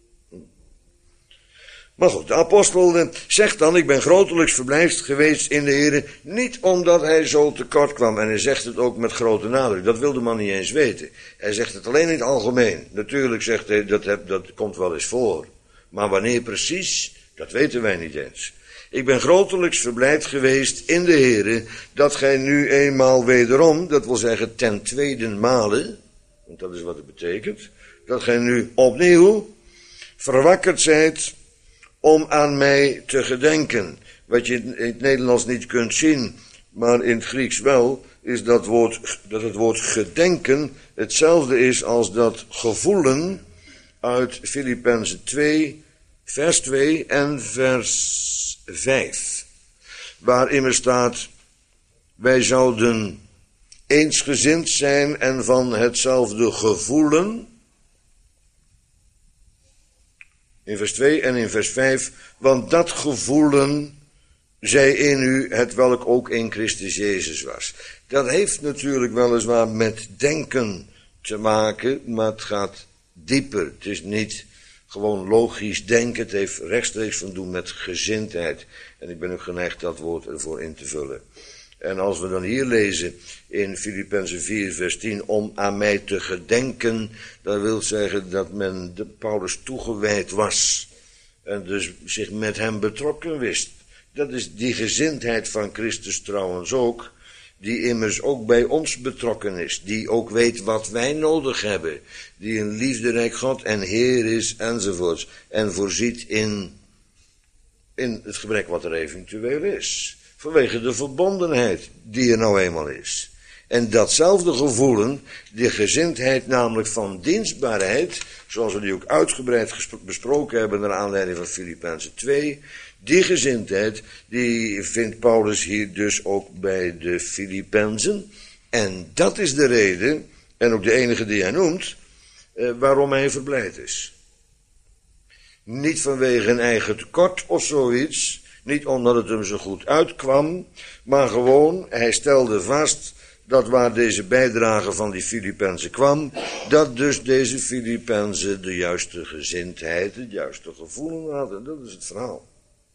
Maar goed, de apostel zegt dan, ik ben grotelijks verblijfd geweest in de Heer, niet omdat hij zo tekort kwam. En hij zegt het ook met grote nadruk. Dat wil de man niet eens weten. Hij zegt het alleen in het algemeen. Natuurlijk zegt hij, dat komt wel eens voor. Maar wanneer precies, dat weten wij niet eens. Ik ben grotelijks verblijd geweest in de Heere, dat gij nu eenmaal wederom, dat wil zeggen ten tweede male, want dat is wat het betekent, dat gij nu opnieuw verwakkerd zijt om aan mij te gedenken. Wat je in het Nederlands niet kunt zien, maar in het Grieks wel, is dat het woord gedenken hetzelfde is als dat gevoelen uit Filippenzen 2, vers 2 en vers 5, waarin er staat, wij zouden eensgezind zijn en van hetzelfde gevoelen. In vers 2 en in vers 5, want dat gevoelen zij in u, het welk ook in Christus Jezus was. Dat heeft natuurlijk weliswaar met denken te maken, maar het gaat dieper. Het is niet gewoon logisch denken, het heeft rechtstreeks van doen met gezindheid. En ik ben ook geneigd dat woord ervoor in te vullen. En als we dan hier lezen in Filippenzen 4 vers 10, om aan mij te gedenken, dat wil zeggen dat men de Paulus toegewijd was. En dus zich met hem betrokken wist. Dat is die gezindheid van Christus trouwens ook, die immers ook bij ons betrokken is, die ook weet wat wij nodig hebben, die een liefderijk God en Heer is enzovoorts, en voorziet in het gebrek wat er eventueel is, vanwege de verbondenheid die er nou eenmaal is. En datzelfde gevoelen, die gezindheid namelijk van dienstbaarheid, zoals we die ook uitgebreid besproken hebben naar aanleiding van Filippenzen 2, die gezindheid, die vindt Paulus hier dus ook bij de Filippenzen. En dat is de reden, en ook de enige die hij noemt, waarom hij verblijd is. Niet vanwege een eigen tekort of zoiets, niet omdat het hem zo goed uitkwam, maar gewoon, hij stelde vast dat waar deze bijdrage van die Filippenzen kwam, dat dus deze Filippenzen de juiste gezindheid, het juiste gevoel hadden. Dat is het verhaal.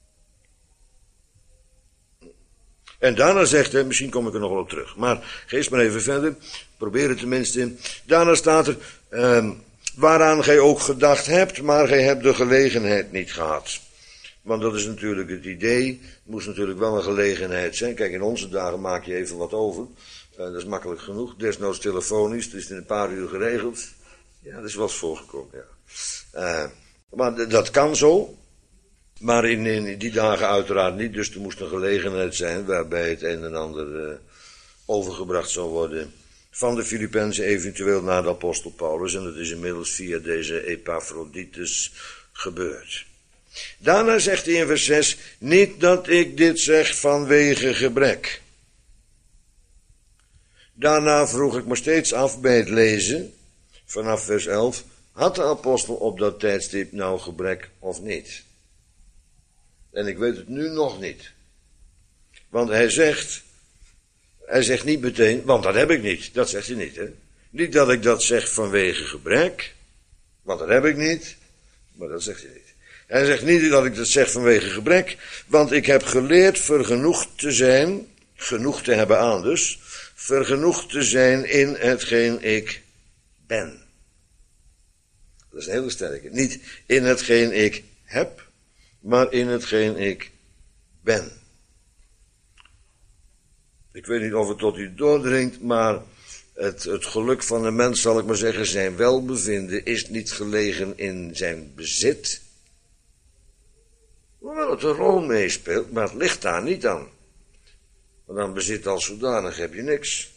En daarna zegt hij, misschien kom ik er nog wel op terug, maar geef maar even verder, probeer het tenminste. Daarna staat er, waaraan gij ook gedacht hebt, maar gij hebt de gelegenheid niet gehad. Want dat is natuurlijk het idee, het moest natuurlijk wel een gelegenheid zijn. Kijk, in onze dagen maak je even wat over, dat is makkelijk genoeg, desnoods telefonisch, het is in een paar uur geregeld. Ja, dat is wel eens voorgekomen, ja. Maar dat kan zo. Maar in die dagen uiteraard niet, dus er moest een gelegenheid zijn waarbij het een en ander overgebracht zou worden van de Filippenzen eventueel naar de apostel Paulus. En dat is inmiddels via deze Epaphroditus gebeurd. Daarna zegt hij in vers 6, niet dat ik dit zeg vanwege gebrek. Daarna vroeg ik me steeds af bij het lezen, vanaf vers 11, had de apostel op dat tijdstip nou gebrek of niet? En ik weet het nu nog niet. Want hij zegt niet meteen, want dat heb ik niet. Dat zegt hij niet, hè. Niet dat ik dat zeg vanwege gebrek, want dat heb ik niet. Maar dat zegt hij niet. Hij zegt niet dat ik dat zeg vanwege gebrek, want ik heb geleerd vergenoegd te zijn, genoeg te hebben aan dus, vergenoegd te zijn in hetgeen ik ben. Dat is een hele sterke. Niet in hetgeen ik heb, maar in hetgeen ik ben. Ik weet niet of het tot u doordringt, maar het geluk van de mens, zal ik maar zeggen, zijn welbevinden, is niet gelegen in zijn bezit. Hoewel het een rol meespeelt, maar het ligt daar niet aan. Want aan bezit als zodanig heb je niks.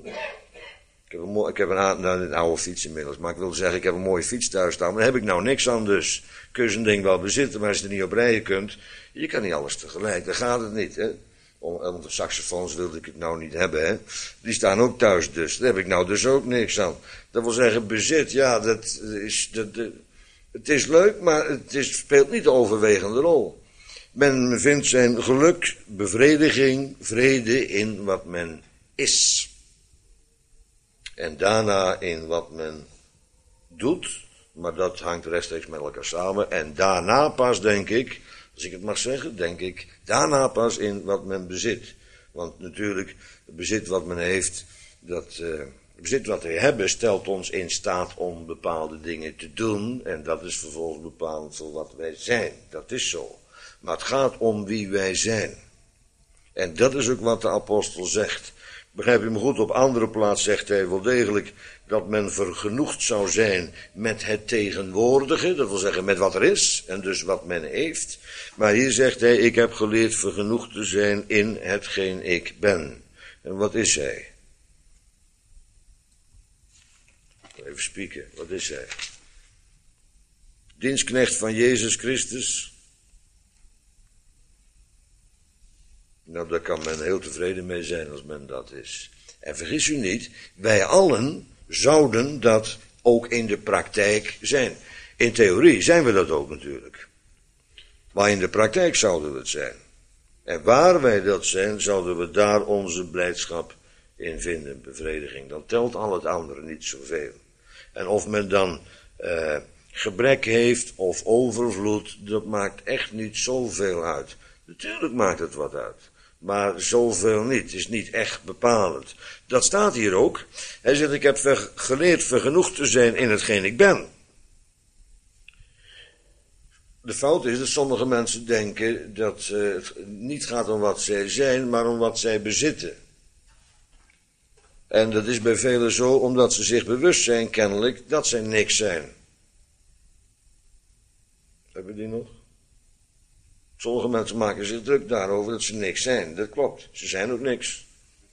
Ik heb een oude fiets inmiddels, maar ik wil zeggen, ik heb een mooie fiets thuis staan, maar daar heb ik nou niks aan dus. Kun je zo'n ding wel bezitten, maar als je er niet op rijden kunt, je kan niet alles tegelijk, dan gaat het niet, hè. Om de saxofoons wilde ik het nou niet hebben, hè. Die staan ook thuis dus, daar heb ik nou dus ook niks aan. Dat wil zeggen, bezit, ja, het is leuk, maar het speelt niet de overwegende rol. Men vindt zijn geluk, bevrediging, vrede in wat men is. En daarna in wat men doet, maar dat hangt rechtstreeks met elkaar samen. En daarna pas, denk ik, als ik het mag zeggen, daarna pas in wat men bezit. Want natuurlijk, het bezit wat men heeft, het bezit wat wij hebben, stelt ons in staat om bepaalde dingen te doen. En dat is vervolgens bepalend voor wat wij zijn. Dat is zo. Maar het gaat om wie wij zijn. En dat is ook wat de apostel zegt. Begrijp je me goed, op andere plaats zegt hij wel degelijk dat men vergenoegd zou zijn met het tegenwoordige, dat wil zeggen met wat er is en dus wat men heeft. Maar hier zegt hij, ik heb geleerd vergenoegd te zijn in hetgeen ik ben. En wat is hij? Even spieken, wat is hij? Dienstknecht van Jezus Christus. Nou, daar kan men heel tevreden mee zijn als men dat is. En vergis u niet, wij allen zouden dat ook in de praktijk zijn. In theorie zijn we dat ook natuurlijk. Maar in de praktijk zouden we het zijn. En waar wij dat zijn, zouden we daar onze blijdschap in vinden, bevrediging. Dan telt al het andere niet zoveel. En of men dan gebrek heeft of overvloed, dat maakt echt niet zoveel uit. Natuurlijk maakt het wat uit. Maar zoveel niet, het is niet echt bepalend. Dat staat hier ook. Hij zegt, ik heb geleerd vergenoegd te zijn in hetgeen ik ben. De fout is dat sommige mensen denken dat het niet gaat om wat zij zijn, maar om wat zij bezitten. En dat is bij velen zo, omdat ze zich bewust zijn kennelijk dat zij niks zijn. Hebben we die nog? Sommige mensen maken zich druk daarover dat ze niks zijn. Dat klopt, ze zijn ook niks.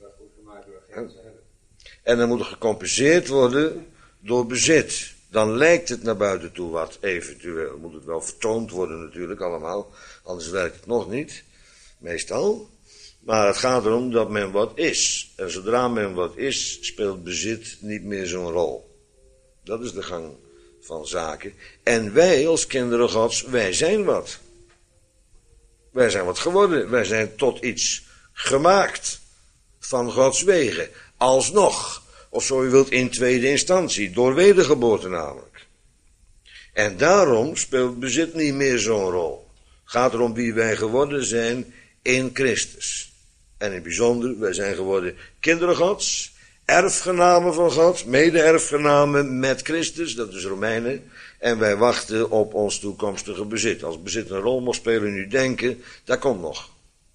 En dan moet er gecompenseerd worden door bezit. Dan lijkt het naar buiten toe wat, eventueel moet het wel vertoond worden natuurlijk allemaal, anders werkt het nog niet, meestal. Maar het gaat erom dat men wat is. En zodra men wat is, speelt bezit niet meer zo'n rol. Dat is de gang van zaken. En wij als kinderen Gods, wij zijn wat. Wij zijn wat geworden. Wij zijn tot iets gemaakt van Gods wegen. Alsnog. Of zo u wilt in tweede instantie. Door wedergeboorte namelijk. En daarom speelt bezit niet meer zo'n rol. Het gaat erom wie wij geworden zijn in Christus. En in het bijzonder, wij zijn geworden kinderen Gods. Erfgenamen van God. Mede-erfgenamen met Christus. Dat is Romeinen. En wij wachten op ons toekomstige bezit. Als bezit een rol mag spelen in uw denken, dat komt nog.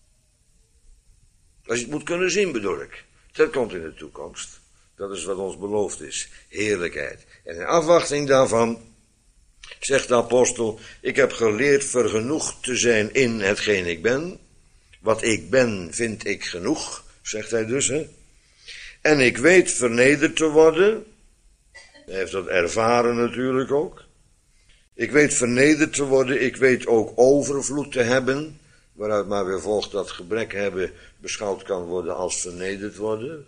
Als je het moet kunnen zien, bedoel ik. Dat komt in de toekomst. Dat is wat ons beloofd is. Heerlijkheid. En in afwachting daarvan, zegt de apostel, ik heb geleerd vergenoegd te zijn in hetgeen ik ben. Wat ik ben, vind ik genoeg, zegt hij dus. Hè? En ik weet vernederd te worden. Hij heeft dat ervaren natuurlijk ook. Ik weet vernederd te worden, ik weet ook overvloed te hebben. Waaruit maar weer volgt dat gebrek hebben beschouwd kan worden als vernederd worden.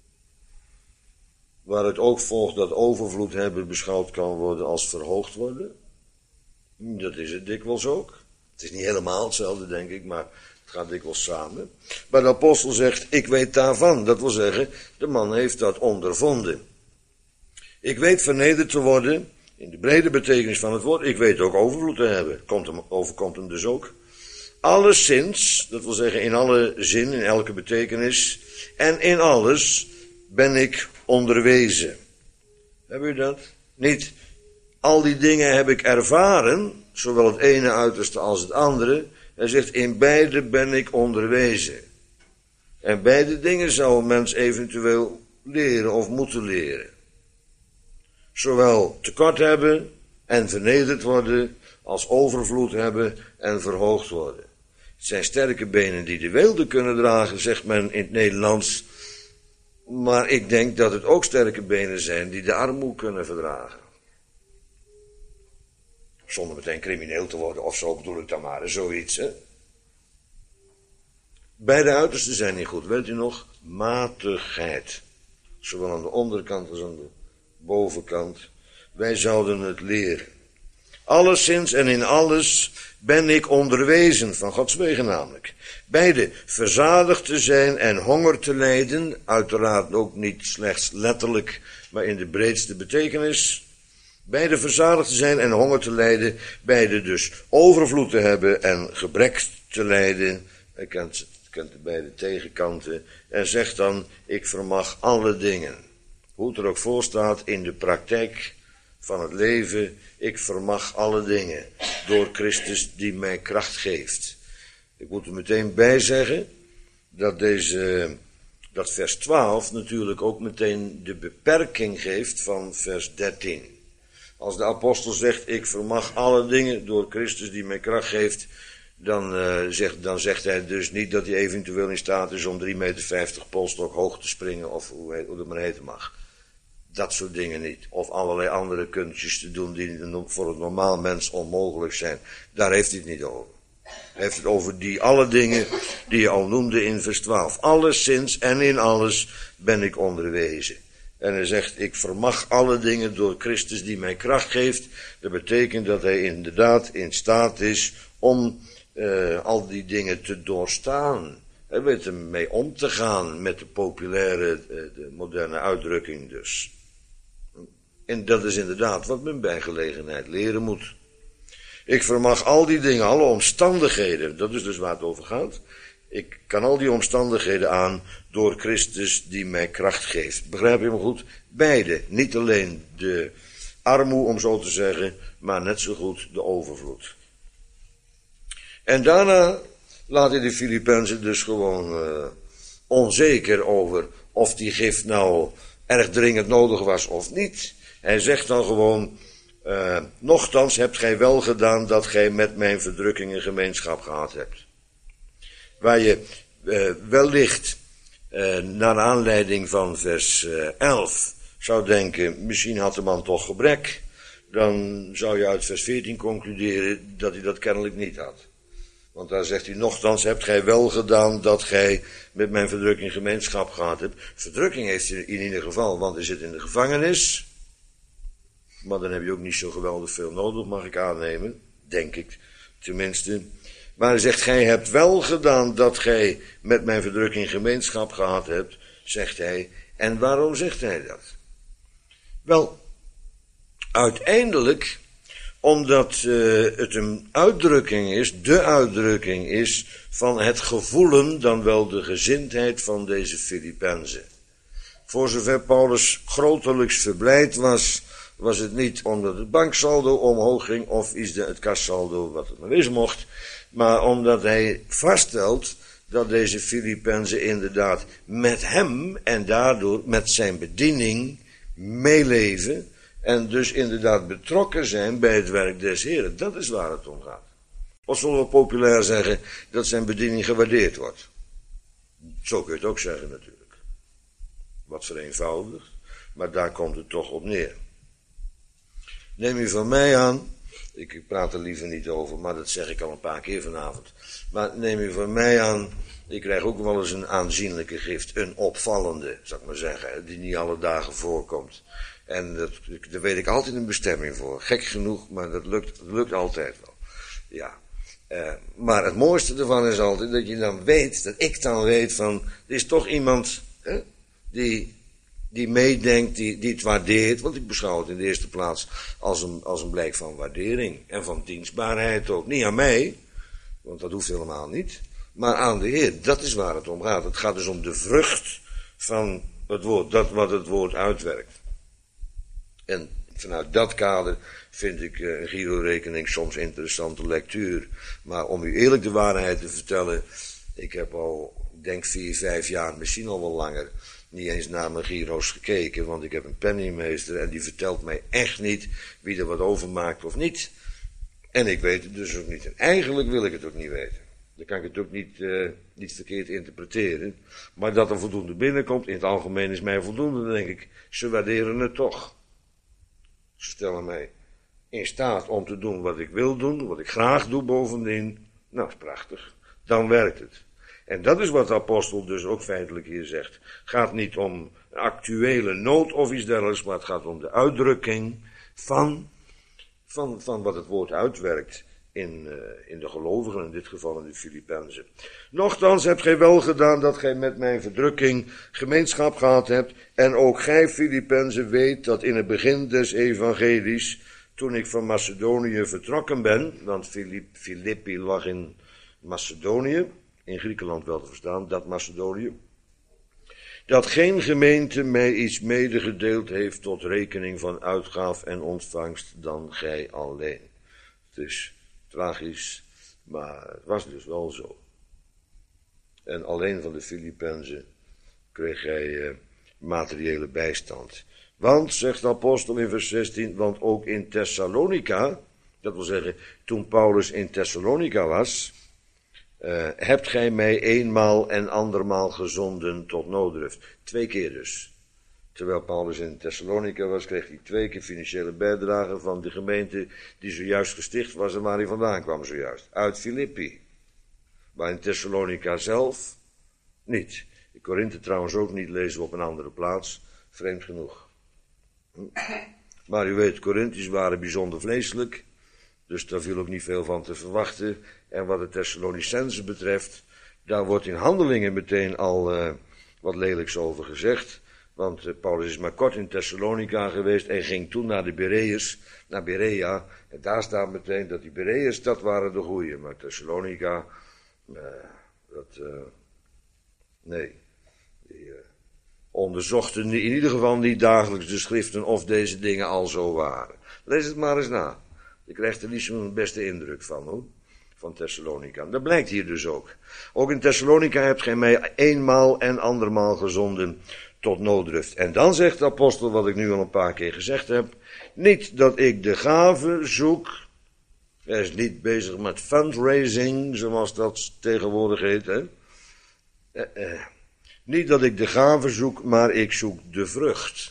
Waaruit ook volgt dat overvloed hebben beschouwd kan worden als verhoogd worden. Dat is het dikwijls ook. Het is niet helemaal hetzelfde, denk ik, maar het gaat dikwijls samen. Maar de apostel zegt, ik weet daarvan. Dat wil zeggen, de man heeft dat ondervonden. Ik weet vernederd te worden, in de brede betekenis van het woord. Ik weet ook overvloed te hebben. Overkomt hem dus ook. Alleszins, dat wil zeggen in alle zin, in elke betekenis. En in alles ben ik onderwezen. Hebben u dat? Niet, al die dingen heb ik ervaren, zowel het ene uiterste als het andere. Hij zegt, in beide ben ik onderwezen. En beide dingen zou een mens eventueel leren of moeten leren. Zowel tekort hebben en vernederd worden, als overvloed hebben en verhoogd worden. Het zijn sterke benen die de weelde kunnen dragen, zegt men in het Nederlands. Maar ik denk dat het ook sterke benen zijn die de armoede kunnen verdragen. Zonder meteen crimineel te worden, of zo bedoel ik dan maar, zoiets. Hè? Beide uitersten zijn niet goed, weet u nog? Matigheid. Zowel aan de onderkant als aan de bovenkant. Wij zouden het leren. Alleszins en in alles ben ik onderwezen, van Gods wegen namelijk. Beide verzadigd te zijn en honger te lijden, uiteraard ook niet slechts letterlijk, maar in de breedste betekenis. Beide verzadigd te zijn en honger te lijden, beide dus overvloed te hebben en gebrek te lijden. Je kent de beide tegenkanten en zegt dan, ik vermag alle dingen. Hoe het er ook voor staat in de praktijk van het leven, ik vermag alle dingen door Christus die mij kracht geeft. Ik moet er meteen bij zeggen dat vers 12 natuurlijk ook meteen de beperking geeft van vers 13. Als de apostel zegt, ik vermag alle dingen door Christus die mij kracht geeft, dan zegt hij dus niet dat hij eventueel in staat is om 3,50 meter polstok hoog te springen, of hoe het maar heten mag. Dat soort dingen niet. Of allerlei andere kunstjes te doen die voor een normaal mens onmogelijk zijn. Daar heeft hij het niet over. Hij heeft het over alle dingen die je al noemde in vers 12. Alleszins en in alles ben ik onderwezen. En hij zegt, ik vermag alle dingen door Christus die mij kracht geeft. Dat betekent dat hij inderdaad in staat is om al die dingen te doorstaan. Hij weet ermee om te gaan met de populaire, de moderne uitdrukking dus. En dat is inderdaad wat men bij gelegenheid leren moet. Ik vermag al die dingen, alle omstandigheden, dat is dus waar het over gaat. Ik kan al die omstandigheden aan door Christus die mij kracht geeft. Begrijp je me goed? Beide, niet alleen de armoede om zo te zeggen, maar net zo goed de overvloed. En daarna laat hij de Filippenzen dus gewoon onzeker over of die gift nou erg dringend nodig was of niet. Hij zegt dan gewoon, nochtans hebt gij wel gedaan dat gij met mijn verdrukkingen gemeenschap gehad hebt. Waar je wellicht, naar aanleiding van vers 11, zou denken, misschien had de man toch gebrek. Dan zou je uit vers 14 concluderen dat hij dat kennelijk niet had. Want daar zegt hij, nochtans hebt gij wel gedaan dat gij met mijn verdrukking gemeenschap gehad hebt. Verdrukking heeft hij in ieder geval, want hij zit in de gevangenis. Maar dan heb je ook niet zo geweldig veel nodig, mag ik aannemen. Denk ik, tenminste. Maar hij zegt, gij hebt wel gedaan dat gij met mijn verdrukking gemeenschap gehad hebt, zegt hij. En waarom zegt hij dat? Wel, uiteindelijk omdat het een uitdrukking is, de uitdrukking is van het gevoelen, dan wel de gezindheid van deze Filippenzen. Voor zover Paulus grotelijks verblijd was, was het niet omdat het banksaldo omhoog ging of het kassaldo, wat het maar wezen mocht, maar omdat hij vaststelt dat deze Filippenzen inderdaad met hem en daardoor met zijn bediening meeleven en dus inderdaad betrokken zijn bij het werk des Heren. Dat is waar het om gaat. Of zullen we populair zeggen dat zijn bediening gewaardeerd wordt? Zo kun je het ook zeggen natuurlijk. Wat vereenvoudigd, maar daar komt het toch op neer. Neem u van mij aan, ik praat er liever niet over, maar dat zeg ik al een paar keer vanavond. Maar neem u van mij aan, ik krijg ook wel eens een aanzienlijke gift, een opvallende, zou ik maar zeggen, die niet alle dagen voorkomt. En daar weet ik altijd een bestemming voor. Gek genoeg, maar dat lukt altijd wel. Ja. Maar het mooiste ervan is altijd dat je dan weet, dat ik dan weet van, er is toch iemand die meedenkt, die het waardeert. Want ik beschouw het in de eerste plaats als een blijk van waardering. En van dienstbaarheid ook. Niet aan mij, want dat hoeft helemaal niet. Maar aan de Heer, dat is waar het om gaat. Het gaat dus om de vrucht van het woord, dat wat het woord uitwerkt. En vanuit dat kader vind ik een Giro-rekening soms interessante lectuur. Maar om u eerlijk de waarheid te vertellen, ik heb al, ik denk 4, 5 jaar, misschien al wel langer, niet eens naar mijn Giro's gekeken. Want ik heb een penningmeester en die vertelt mij echt niet wie er wat overmaakt of niet. En ik weet het dus ook niet. En eigenlijk wil ik het ook niet weten. Dan kan ik het ook niet verkeerd interpreteren. Maar dat er voldoende binnenkomt, in het algemeen is mij voldoende, dan denk ik, ze waarderen het toch. Ze stellen mij in staat om te doen wat ik wil doen, wat ik graag doe bovendien. Nou, is prachtig. Dan werkt het. En dat is wat de apostel dus ook feitelijk hier zegt. Het gaat niet om een actuele nood of iets dergelijks, maar het gaat om de uitdrukking van wat het woord uitwerkt in de gelovigen, in dit geval in de Filippenzen. Nochtans hebt gij wel gedaan dat gij met mijn verdrukking gemeenschap gehad hebt. En ook gij, Filippenzen, weet dat in het begin des evangelies, toen ik van Macedonië vertrokken ben, want Filippi lag in Macedonië, in Griekenland wel te verstaan, dat Macedonië, dat geen gemeente mij iets medegedeeld heeft tot rekening van uitgaaf en ontvangst dan gij alleen. Het is tragisch, maar het was dus wel zo. En alleen van de Filippenzen kreeg hij materiële bijstand. Want, zegt de apostel in vers 16, want ook in Thessalonica, dat wil zeggen, toen Paulus in Thessalonica was, hebt gij mij eenmaal en andermaal gezonden tot nooddruft. 2 keer dus. Terwijl Paulus in Thessalonica was, kreeg hij 2 keer financiële bijdrage van de gemeente die zojuist gesticht was en waar hij vandaan kwam zojuist. Uit Filippi. Maar in Thessalonica zelf niet. In Korinthe trouwens ook niet, lezen we op een andere plaats. Vreemd genoeg. Maar u weet, Korinthiërs waren bijzonder vleeselijk. Dus daar viel ook niet veel van te verwachten. En wat de Thessalonicenzen betreft, daar wordt in Handelingen meteen al wat lelijks over gezegd. Want Paulus is maar kort in Thessalonica geweest en ging toen naar de Bereërs, naar Berea. En daar staat meteen dat die Bereërs, dat waren de goeie. Maar Thessalonica, nee. Die onderzochten in ieder geval niet dagelijks de schriften of deze dingen al zo waren. Lees het maar eens na. Je krijgt er niet zo'n beste indruk van, hoor. Van Thessalonica. Dat blijkt hier dus ook. Ook in Thessalonica hebt gij mij eenmaal en andermaal gezonden tot nooddruft. En dan zegt de apostel, wat ik nu al een paar keer gezegd heb, niet dat ik de gave zoek. Hij is niet bezig met fundraising, zoals dat tegenwoordig heet. Hè? Niet dat ik de gave zoek, maar ik zoek de vrucht.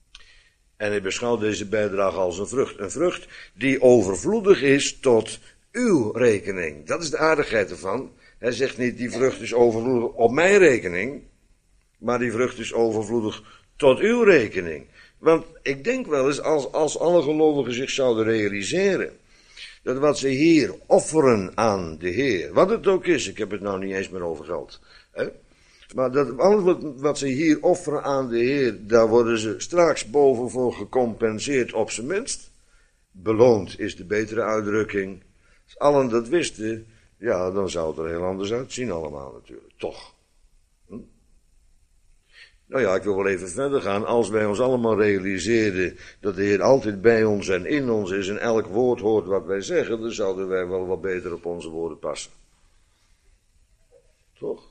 En hij beschouwt deze bijdrage als een vrucht. Een vrucht die overvloedig is tot uw rekening. Dat is de aardigheid ervan. Hij zegt niet, die vrucht is overvloedig op mijn rekening, maar die vrucht is overvloedig tot uw rekening. Want ik denk wel eens, als alle gelovigen zich zouden realiseren, dat wat ze hier offeren aan de Heer, wat het ook is, ik heb het nou niet eens meer over geld, hè? Maar dat alles wat ze hier offeren aan de Heer, daar worden ze straks boven voor gecompenseerd, op zijn minst. Beloond is de betere uitdrukking. Als allen dat wisten, ja, dan zou het er heel anders uitzien allemaal natuurlijk, toch. Nou ja, ik wil wel even verder gaan. Als wij ons allemaal realiseerden dat de Heer altijd bij ons en in ons is en elk woord hoort wat wij zeggen, dan zouden wij wel wat beter op onze woorden passen. Toch?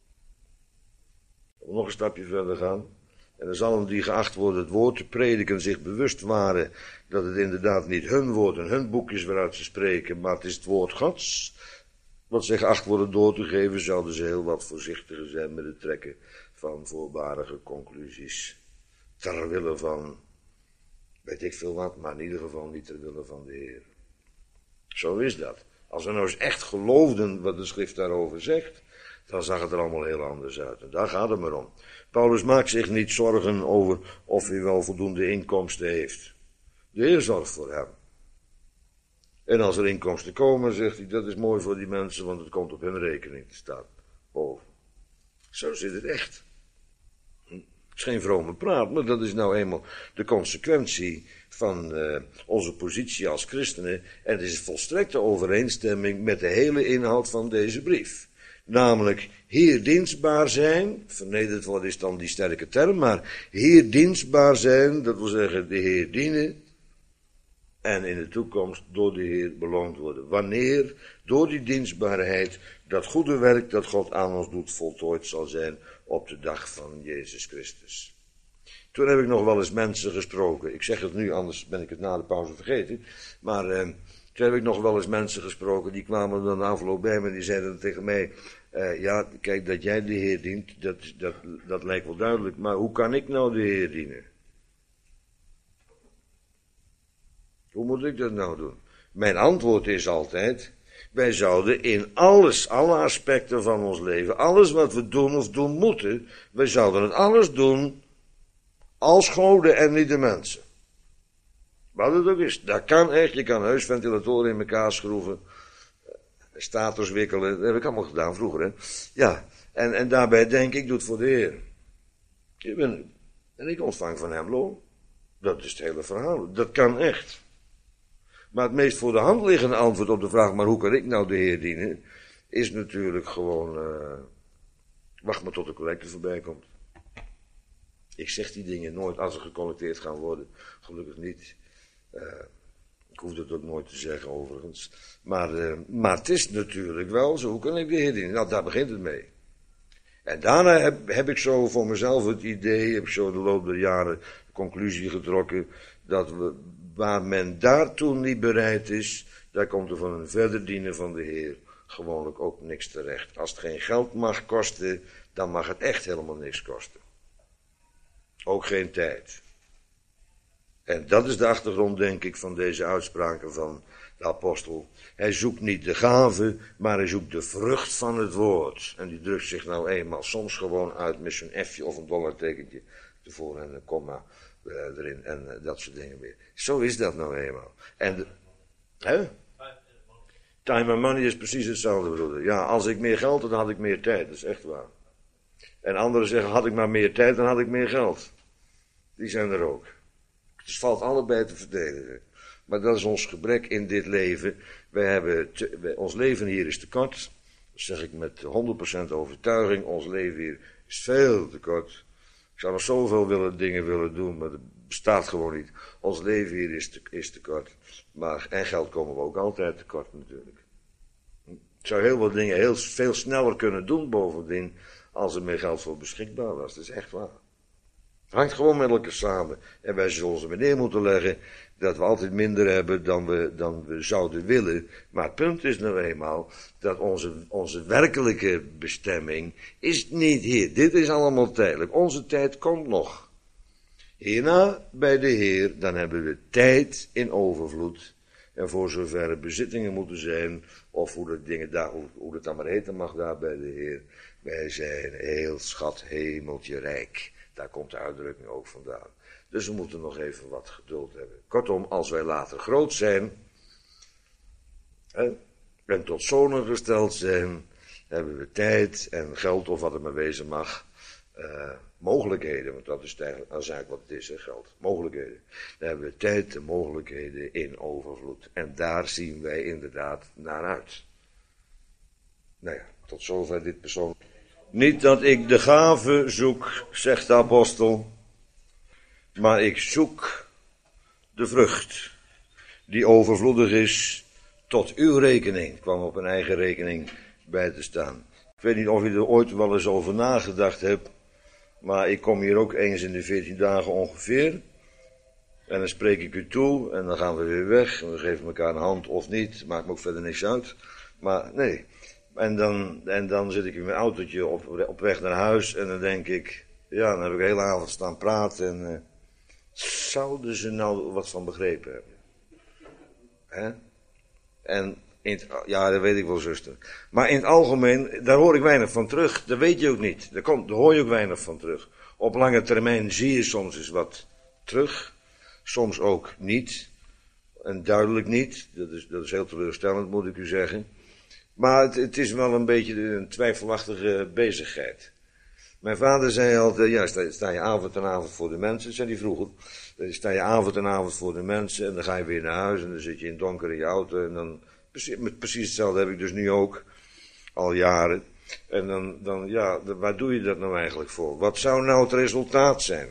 We nog een stapje verder gaan. En dan zal die geacht worden het woord te prediken zich bewust waren dat het inderdaad niet hun woord en hun boek is waaruit ze spreken, maar het is het woord Gods. Wat zij geacht worden door te geven, zouden ze heel wat voorzichtiger zijn met het trekken van voorbarige conclusies. Ter wille van, weet ik veel wat, maar in ieder geval niet ter wille van de Heer. Zo is dat. Als we nou eens echt geloofden wat de schrift daarover zegt, dan zag het er allemaal heel anders uit. En daar gaat het maar om. Paulus maakt zich niet zorgen over of hij wel voldoende inkomsten heeft. De Heer zorgt voor hem. En als er inkomsten komen, zegt hij, dat is mooi voor die mensen, want het komt op hun rekening te staan. Boven. Zo zit het echt. Het is geen vrome praat, maar dat is nou eenmaal de consequentie van onze positie als christenen. En het is volstrekte overeenstemming met de hele inhoud van deze brief. Namelijk, hier dienstbaar zijn, vernederd worden is dan die sterke term, maar hier dienstbaar zijn, dat wil zeggen de Heer dienen. En in de toekomst door de Heer beloond worden. Wanneer door die dienstbaarheid dat goede werk dat God aan ons doet voltooid zal zijn op de dag van Jezus Christus. Toen heb ik nog wel eens mensen gesproken. Ik zeg het nu, anders ben ik het na de pauze vergeten. Maar toen heb ik nog wel eens mensen gesproken. Die kwamen dan afloop bij me en die zeiden tegen mij, ja, kijk, dat jij de Heer dient, dat lijkt wel duidelijk. Maar hoe kan ik nou de Heer dienen? Hoe moet ik dat nou doen? Mijn antwoord is altijd, wij zouden in alles, alle aspecten van ons leven, alles wat we doen of doen moeten, wij zouden het alles doen als goden en niet de mensen. Wat het ook is, dat kan echt, je kan heus ventilatoren in elkaar schroeven, stators wikkelen, dat heb ik allemaal gedaan vroeger, hè. Ja, en daarbij denk ik, doe het voor de Heer. En ik ontvang van hem loon. Dat is het hele verhaal, dat kan echt. Maar het meest voor de hand liggende antwoord op de vraag, maar hoe kan ik nou de Heer dienen, is natuurlijk gewoon, wacht maar tot de collecte voorbij komt. Ik zeg die dingen nooit als er gecollecteerd gaan worden, gelukkig niet. Ik hoef dat ook nooit te zeggen overigens. Maar het is natuurlijk wel zo, hoe kan ik de Heer dienen? Nou, daar begint het mee. En daarna heb ik zo voor mezelf het idee, heb ik zo de loop der jaren de conclusie getrokken, dat waar men daartoe niet bereid is, daar komt er van een verder dienen van de Heer gewoonlijk ook niks terecht. Als het geen geld mag kosten, dan mag het echt helemaal niks kosten. Ook geen tijd. En dat is de achtergrond, denk ik, van deze uitspraken van de apostel. Hij zoekt niet de gave, maar hij zoekt de vrucht van het woord. En die drukt zich nou eenmaal soms gewoon uit met zo'n F'je of een dollartekentje ervoor en een komma erin en dat soort dingen meer. Zo is dat nou eenmaal. En time and money is precies hetzelfde, broeder. Ja, als ik meer geld had, dan had ik meer tijd. Dat is echt waar. En anderen zeggen, had ik maar meer tijd, dan had ik meer geld. Die zijn er ook. Het valt allebei te verdedigen. Maar dat is ons gebrek in dit leven. Ons leven hier is te kort. Dat zeg ik met 100% overtuiging. Ons leven hier is veel te kort. Ik zou nog zoveel dingen willen doen, maar dat bestaat gewoon niet. Ons leven hier is te kort. En geld komen we ook altijd tekort natuurlijk. Ik zou heel wat dingen heel veel sneller kunnen doen bovendien, als er meer geld voor beschikbaar was. Dat is echt waar. Het hangt gewoon met elkaar samen. En wij zullen ze neer moeten leggen dat we altijd minder hebben dan we zouden willen. Maar het punt is nou eenmaal dat onze werkelijke bestemming is niet hier. Dit is allemaal tijdelijk. Onze tijd komt nog. Hierna bij de Heer, dan hebben we tijd in overvloed. En voor zover er bezittingen moeten zijn, of hoe dat dingen daar, hoe dat dan maar heten mag daar bij de Heer. Wij zijn heel schat hemeltje rijk. Daar komt de uitdrukking ook vandaan. Dus we moeten nog even wat geduld hebben. Kortom, als wij later groot zijn, en tot zonen gesteld zijn, hebben we tijd en geld of wat het maar wezen mag, mogelijkheden, want dat is eigenlijk wat het is, hè, geld, mogelijkheden. Dan hebben we tijd en mogelijkheden in overvloed. En daar zien wij inderdaad naar uit. Nou ja, tot zover dit persoon. Niet dat ik de gave zoek, zegt de apostel, maar ik zoek de vrucht, die overvloedig is, tot uw rekening, kwam op een eigen rekening bij te staan. Ik weet niet of je er ooit wel eens over nagedacht hebt, maar ik kom hier ook eens in de 14 dagen ongeveer. En dan spreek ik u toe en dan gaan we weer weg. En we geven elkaar een hand of niet, maakt me ook verder niks uit. Maar nee. En dan zit ik in mijn autootje op weg naar huis en dan denk ik, ja, dan heb ik de hele avond staan praten en zouden ze nou wat van begrepen hebben? Hè? En ja, dat weet ik wel, zuster. Maar in het algemeen, daar hoor ik weinig van terug. Dat weet je ook niet. Daar hoor je ook weinig van terug. Op lange termijn zie je soms eens wat terug. Soms ook niet. En duidelijk niet. Dat is heel teleurstellend, moet ik u zeggen. Maar het is wel een beetje een twijfelachtige bezigheid. Mijn vader zei altijd, ja, sta je avond en avond voor de mensen, zei hij vroeger. Sta je avond en avond voor de mensen en dan ga je weer naar huis en dan zit je in het donker in je auto. En dan, precies hetzelfde heb ik dus nu ook, al jaren. En dan ja, waar doe je dat nou eigenlijk voor? Wat zou nou het resultaat zijn?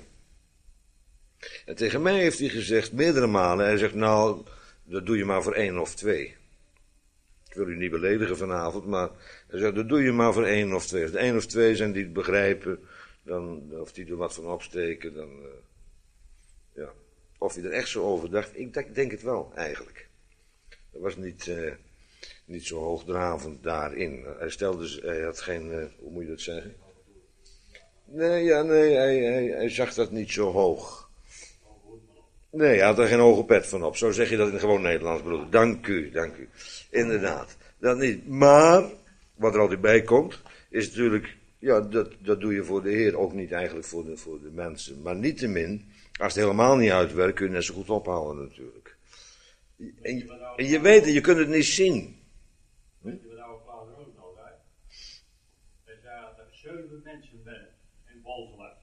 En tegen mij heeft hij gezegd, meerdere malen, hij zegt, nou, dat doe je maar voor 1 of 2. Ik wil u niet beledigen vanavond, maar hij zegt, dat doe je maar voor 1 of 2. Als er 1 of 2 zijn die het begrijpen, of die er wat van opsteken, dan, ja. Of hij er echt zo over dacht, ik denk het wel, eigenlijk. Dat was niet zo hoogdravend daarin. Hij had geen, hoe moet je dat zeggen? Nee, hij zag dat niet zo hoog. Nee, hij had er geen hoge pet van op. Zo zeg je dat in gewoon Nederlands, broeder. Dank u. Inderdaad, dat niet. Maar, wat er altijd bij komt, is natuurlijk, ja, dat doe je voor de Heer, ook niet eigenlijk voor de mensen. Maar niettemin, als het helemaal niet uitwerkt, kun je net zo goed ophouden natuurlijk. En je weet het, je kunt het niet zien. Weet je wat oude vader ook nog zei? Hij zei dat er 7 mensen binnen in Bolselaar.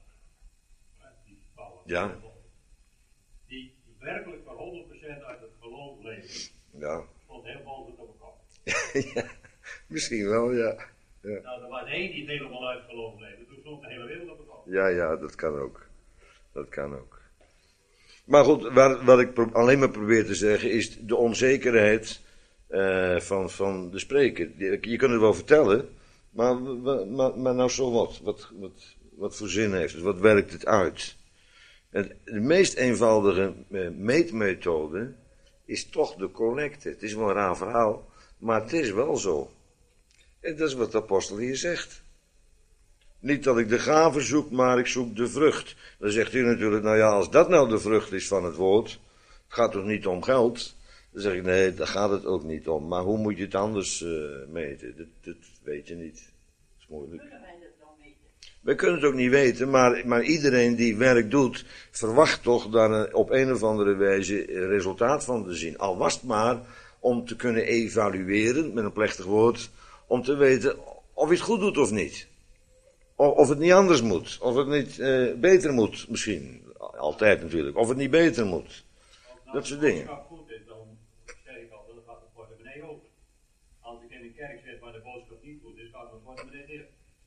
Ja. Die werkelijk voor 100% uit het geloof leven. Ja. Stond heel boven op elkaar. Ja, misschien wel, ja. Nou, er was 1 die het helemaal uit het geloof leefde. Toen stond de hele wereld op elkaar. Ja, dat kan ook. Maar goed, wat ik alleen maar probeer te zeggen is de onzekerheid van de spreker. Je kunt het wel vertellen, maar nou zo wat voor zin heeft het? Wat werkt het uit? En de meest eenvoudige meetmethode is toch de collecte. Het is wel een raar verhaal, maar het is wel zo. En dat is wat de apostel hier zegt. Niet dat ik de gave zoek, maar ik zoek de vrucht. Dan zegt u natuurlijk, nou ja, als dat nou de vrucht is van het woord, het gaat toch niet om geld? Dan zeg ik, nee, daar gaat het ook niet om. Maar hoe moet je het anders meten? Dat weet je niet. Dat is moeilijk. Kunnen wij dat dan meten? We kunnen het ook niet weten, maar iedereen die werk doet, verwacht toch daar op een of andere wijze resultaat van te zien. Al was het maar om te kunnen evalueren, met een plechtig woord, om te weten of je het goed doet of niet. Of het niet anders moet, of het niet beter moet misschien. Altijd natuurlijk, of het niet beter moet. Dat soort dingen. Als de boodschap goed is, dan zeg ik altijd, dan gaat het portemonnee open. Als ik in een kerk zit waar de boodschap niet goed is, gaat het portemonnee dicht.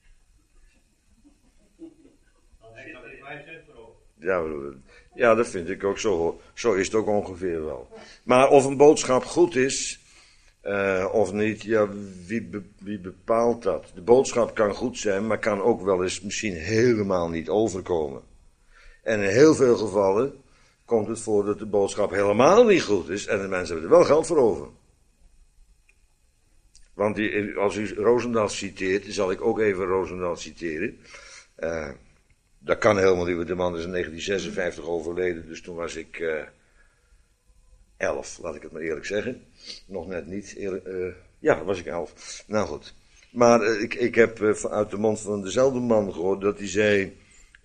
Dan heb ik nog geen 5 cent voor over. Ja, broer. Ja, dat vind ik ook zo. Zo is het ook ongeveer wel. Maar of een boodschap goed is, of niet, ja, wie bepaalt dat? De boodschap kan goed zijn, maar kan ook wel eens misschien helemaal niet overkomen. En in heel veel gevallen komt het voor dat de boodschap helemaal niet goed is en de mensen hebben er wel geld voor over. Want als u Roosendaal citeert, zal ik ook even Roosendaal citeren. Dat kan helemaal niet, want de man is in 1956 overleden, dus toen was ik 11, laat ik het maar eerlijk zeggen. Nog net niet. Ja, was ik 11. Nou goed. Maar ik heb uit de mond van dezelfde man gehoord dat hij zei...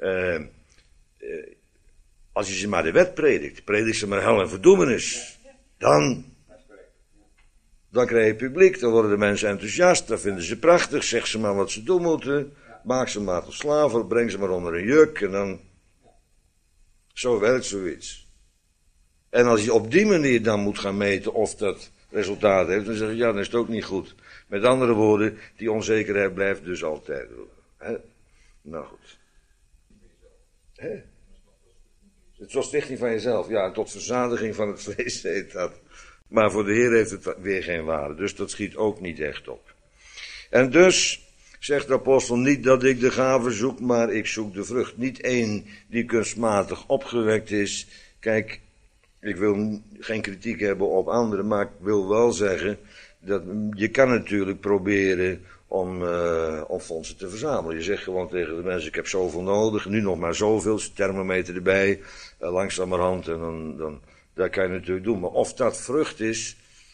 als je ze maar de wet predikt, predik ze maar hel en verdoemenis. Dan krijg je publiek, dan worden de mensen enthousiast, dan vinden ze prachtig, zeg ze maar wat ze doen moeten, maak ze maar tot slaven, breng ze maar onder een juk en dan... Zo werkt zoiets. En als je op die manier dan moet gaan meten of dat resultaat heeft, dan zeg je ja, dan is het ook niet goed. Met andere woorden, die onzekerheid blijft dus altijd. Hè? Nou goed. Hè? Het was stichting van jezelf, ja, en tot verzadiging van het vlees heet dat. Maar voor de Heer heeft het weer geen waarde, dus dat schiet ook niet echt op. En dus, zegt de apostel, niet dat ik de gave zoek, maar ik zoek de vrucht. Niet één die kunstmatig opgewekt is. Kijk, ik wil geen kritiek hebben op anderen, maar ik wil wel zeggen dat je kan natuurlijk proberen om fondsen te verzamelen. Je zegt gewoon tegen de mensen, ik heb zoveel nodig, nu nog maar zoveel, thermometer erbij, langzamerhand, en dan dat kan je natuurlijk doen. Maar of dat vrucht is,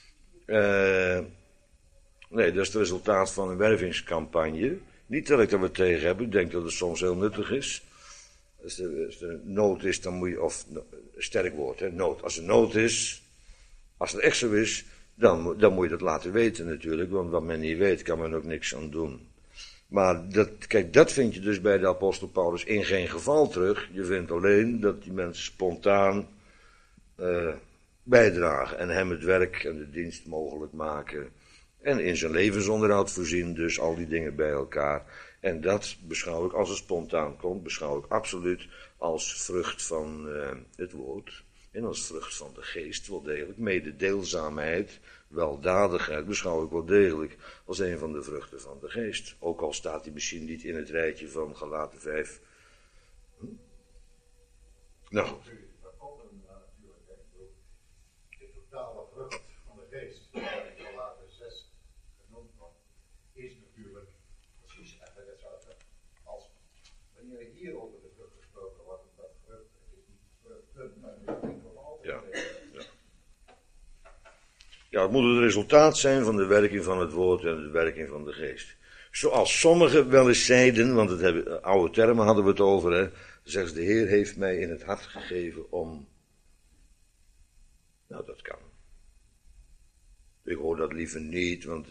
nee, dat is het resultaat van een wervingscampagne. Niet dat ik er wat tegen heb, ik denk dat het soms heel nuttig is. Als er nood is, dan moet je, of sterk woord, hè, nood. Als er nood is, als het echt zo is, dan moet je dat laten weten natuurlijk, want wat men niet weet, kan men ook niks aan doen. Maar dat vind je dus bij de apostel Paulus in geen geval terug. Je vindt alleen dat die mensen spontaan bijdragen en hem het werk en de dienst mogelijk maken. En in zijn levensonderhoud voorzien, dus al die dingen bij elkaar. En dat beschouw ik, als het spontaan komt, beschouw ik absoluut als vrucht van het woord. En als vrucht van de geest wel degelijk. Mededeelzaamheid, weldadigheid beschouw ik wel degelijk als een van de vruchten van de geest. Ook al staat die misschien niet in het rijtje van Galaten 5. Nou goed. De totale vrucht van de geest, waar in Galaten 6 genoemd wordt, is natuurlijk precies eigenlijk hetzelfde als wanneer hier over de vrucht gesproken wordt. Dat vrucht is niet vruchten, maar het is enkel altijd. Ja, het moet het resultaat zijn van de werking van het woord en de werking van de geest. Zoals sommigen wel eens zeiden, want oude termen hadden we het over, hè. Zegt de Heer heeft mij in het hart gegeven om... Nou, dat kan. Ik hoor dat liever niet, want...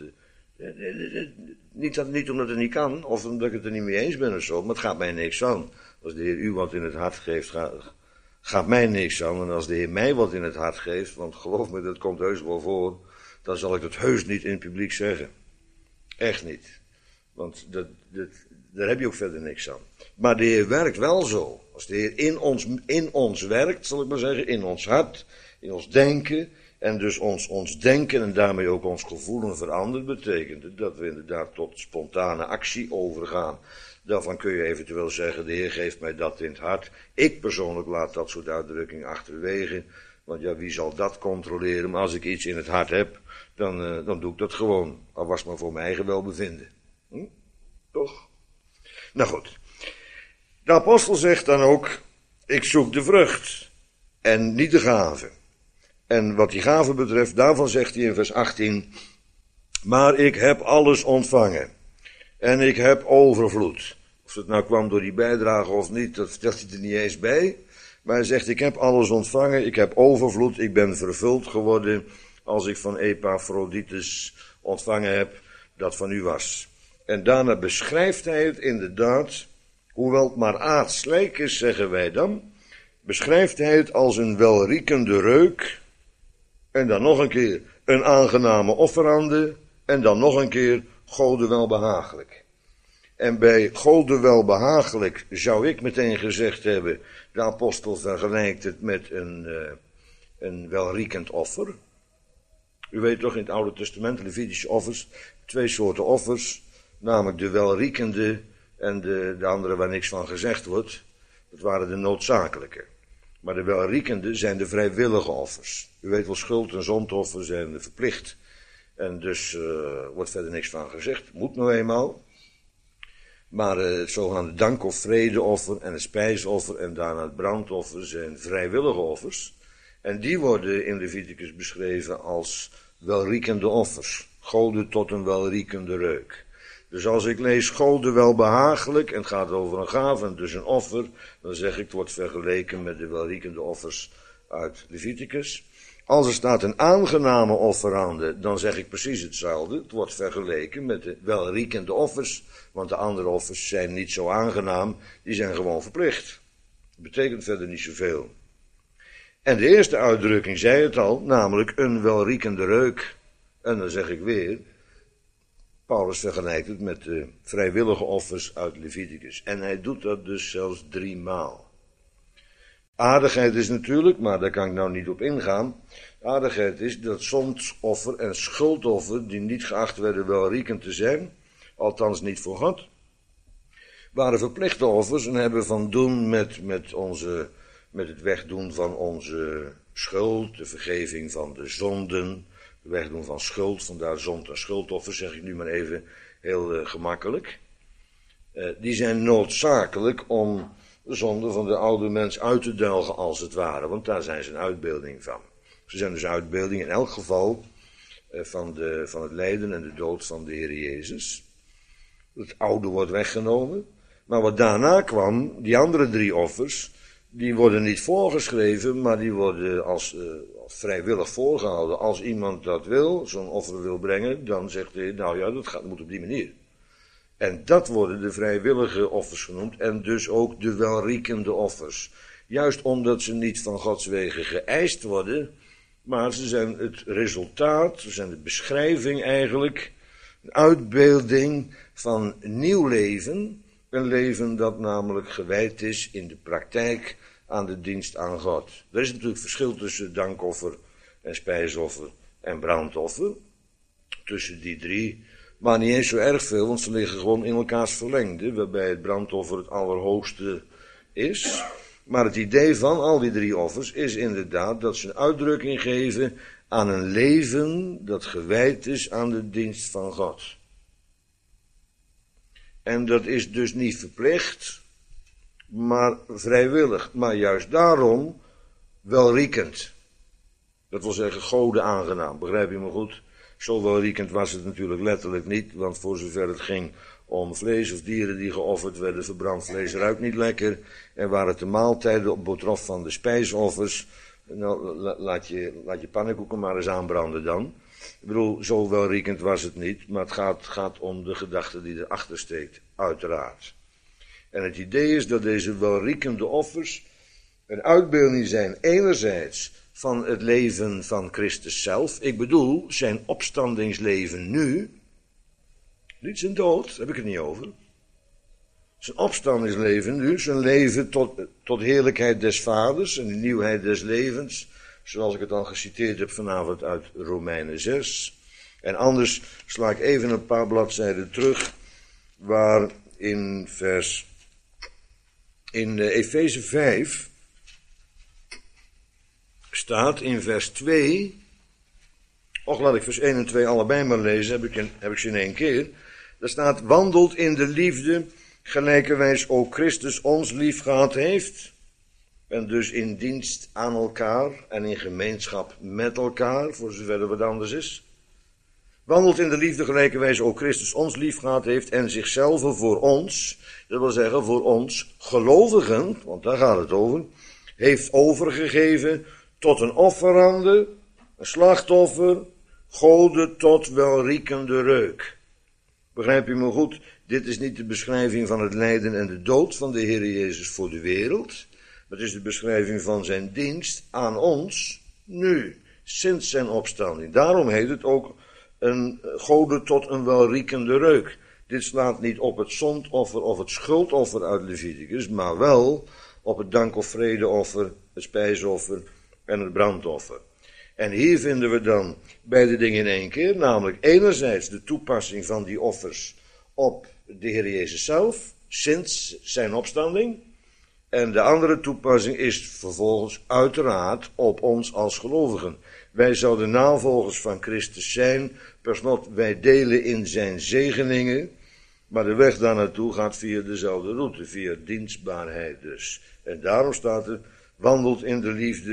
niet omdat het niet kan, of omdat ik het er niet mee eens ben of zo, maar het gaat mij niks aan. Als de Heer u wat in het hart geeft, gaat mij niks aan. En als de Heer mij wat in het hart geeft, want geloof me, dat komt heus wel voor, dan zal ik het heus niet in het publiek zeggen. Echt niet. Want daar heb je ook verder niks aan. Maar de Heer werkt wel zo. Als de Heer in ons werkt, zal ik maar zeggen, in ons hart, in ons denken, en dus ons denken en daarmee ook ons gevoelen verandert, betekent dat we inderdaad tot spontane actie overgaan. Daarvan kun je eventueel zeggen, de Heer geeft mij dat in het hart. Ik persoonlijk laat dat soort uitdrukkingen achterwege. Want ja, wie zal dat controleren? Maar als ik iets in het hart heb, dan doe ik dat gewoon. Al was het maar voor mijn eigen welbevinden. Toch? Nou goed. De apostel zegt dan ook, ik zoek de vrucht en niet de gave. En wat die gave betreft, daarvan zegt hij in vers 18, maar ik heb alles ontvangen. En ik heb overvloed. Of het nou kwam door die bijdrage of niet, dat vertelt hij er niet eens bij. Maar hij zegt, ik heb alles ontvangen, ik heb overvloed, ik ben vervuld geworden als ik van Epaphroditus ontvangen heb dat van u was. En daarna beschrijft hij het inderdaad, hoewel het maar aardslijk is, zeggen wij dan, beschrijft hij het als een welriekende reuk, en dan nog een keer een aangename offerande, en dan nog een keer Gode welbehagelijk. En bij Gode welbehagelijk zou ik meteen gezegd hebben, de apostel vergelijkt het met een welriekend offer. U weet toch in het Oude Testament, Levitische offers, 2 soorten offers, namelijk de welriekende en de andere waar niks van gezegd wordt. Dat waren de noodzakelijke. Maar de welriekende zijn de vrijwillige offers. U weet wel, schuld- en zondoffers zijn verplicht. En dus wordt verder niks van gezegd. Moet nou eenmaal. Maar het zogenaamde dank- of vredeoffer en het spijsoffer en daarna het brandoffer zijn vrijwillige offers. En die worden in Leviticus beschreven als welriekende offers. Gode tot een welriekende reuk. Dus als ik lees gode welbehagelijk en het gaat over een gave en dus een offer, dan zeg ik het wordt vergeleken met de welriekende offers uit Leviticus. Als er staat een aangename offerande, dan zeg ik precies hetzelfde. Het wordt vergeleken met de welriekende offers, want de andere offers zijn niet zo aangenaam, die zijn gewoon verplicht. Dat betekent verder niet zoveel. En de eerste uitdrukking zei het al, namelijk een welriekende reuk. En dan zeg ik weer, Paulus vergelijkt het met de vrijwillige offers uit Leviticus. En hij doet dat dus zelfs 3 maal. Aardigheid is natuurlijk, maar daar kan ik nou niet op ingaan. Aardigheid is dat zondsoffer en schuldoffer, die niet geacht werden welriekend te zijn, althans niet voor God, waren verplichte offers en hebben van doen met het wegdoen van onze schuld, de vergeving van de zonden, het wegdoen van schuld, vandaar zond en schuldoffer, zeg ik nu maar even heel gemakkelijk. Die zijn noodzakelijk om de zonde van de oude mens uit te delgen als het ware, want daar zijn ze een uitbeelding van. Ze zijn dus een uitbeelding in elk geval van het lijden en de dood van de Heer Jezus. Het oude wordt weggenomen, maar wat daarna kwam, die andere 3 offers, die worden niet voorgeschreven, maar die worden als vrijwillig voorgehouden. Als iemand dat wil, zo'n offer wil brengen, dan zegt hij, nou ja, dat moet op die manier. En dat worden de vrijwillige offers genoemd en dus ook de welriekende offers. Juist omdat ze niet van Gods wegen geëist worden, maar ze zijn het resultaat, ze zijn de beschrijving eigenlijk, een uitbeelding van nieuw leven. Een leven dat namelijk gewijd is in de praktijk aan de dienst aan God. Er is natuurlijk verschil tussen dankoffer en spijsoffer en brandoffer. Tussen die 3. Maar niet eens zo erg veel, want ze liggen gewoon in elkaars verlengde. Waarbij het brandoffer het allerhoogste is. Maar het idee van al die 3 offers is inderdaad dat ze een uitdrukking geven aan een leven dat gewijd is aan de dienst van God. En dat is dus niet verplicht, maar vrijwillig. Maar juist daarom welriekend. Dat wil zeggen gode aangenaam, begrijp je me goed? Zo welriekend was het natuurlijk letterlijk niet, want voor zover het ging om vlees of dieren die geofferd werden, verbrand vlees ruikt niet lekker. En waar het de maaltijden betrof van de spijsoffers, nou, laat je pannenkoeken maar eens aanbranden dan. Ik bedoel, zo welriekend was het niet, maar het gaat om de gedachte die erachter steekt, uiteraard. En het idee is dat deze welriekende offers een uitbeelding zijn, enerzijds van het leven van Christus zelf. Ik bedoel, zijn opstandingsleven nu, niet zijn dood, daar heb ik het niet over. Zijn opstandingsleven nu, zijn leven tot heerlijkheid des Vaders en de nieuwheid des levens, zoals ik het al geciteerd heb vanavond uit Romeinen 6. En anders sla ik even een paar bladzijden terug, waar in Efeze 5 staat in vers 2, laat ik vers 1 en 2 allebei maar lezen, heb ik ze in 1 keer. Daar staat, wandelt in de liefde, gelijkerwijs ook Christus ons lief gehad heeft. En dus in dienst aan elkaar en in gemeenschap met elkaar, voor zover er wat anders is. Wandelt in de liefde gelijkerwijs ook Christus ons lief gehad heeft en zichzelf voor ons, dat wil zeggen voor ons gelovigen, want daar gaat het over, heeft overgegeven tot een offerande, een slachtoffer, gode tot welriekende reuk. Begrijp je me goed? Dit is niet de beschrijving van het lijden en de dood van de Heer Jezus voor de wereld. Het is de beschrijving van zijn dienst aan ons, nu, sinds zijn opstanding. Daarom heet het ook een gode tot een welriekende reuk. Dit slaat niet op het zondoffer of het schuldoffer uit Leviticus, maar wel op het dank- of vredeoffer, het spijsoffer en het brandoffer. En hier vinden we dan beide dingen in 1 keer, namelijk enerzijds de toepassing van die offers op de Heer Jezus zelf, sinds zijn opstanding. En de andere toepassing is vervolgens uiteraard op ons als gelovigen. Wij zouden navolgers van Christus zijn, per slot wij delen in zijn zegeningen, maar de weg daar naartoe gaat via dezelfde route, via dienstbaarheid dus. En daarom staat er, wandelt in de liefde,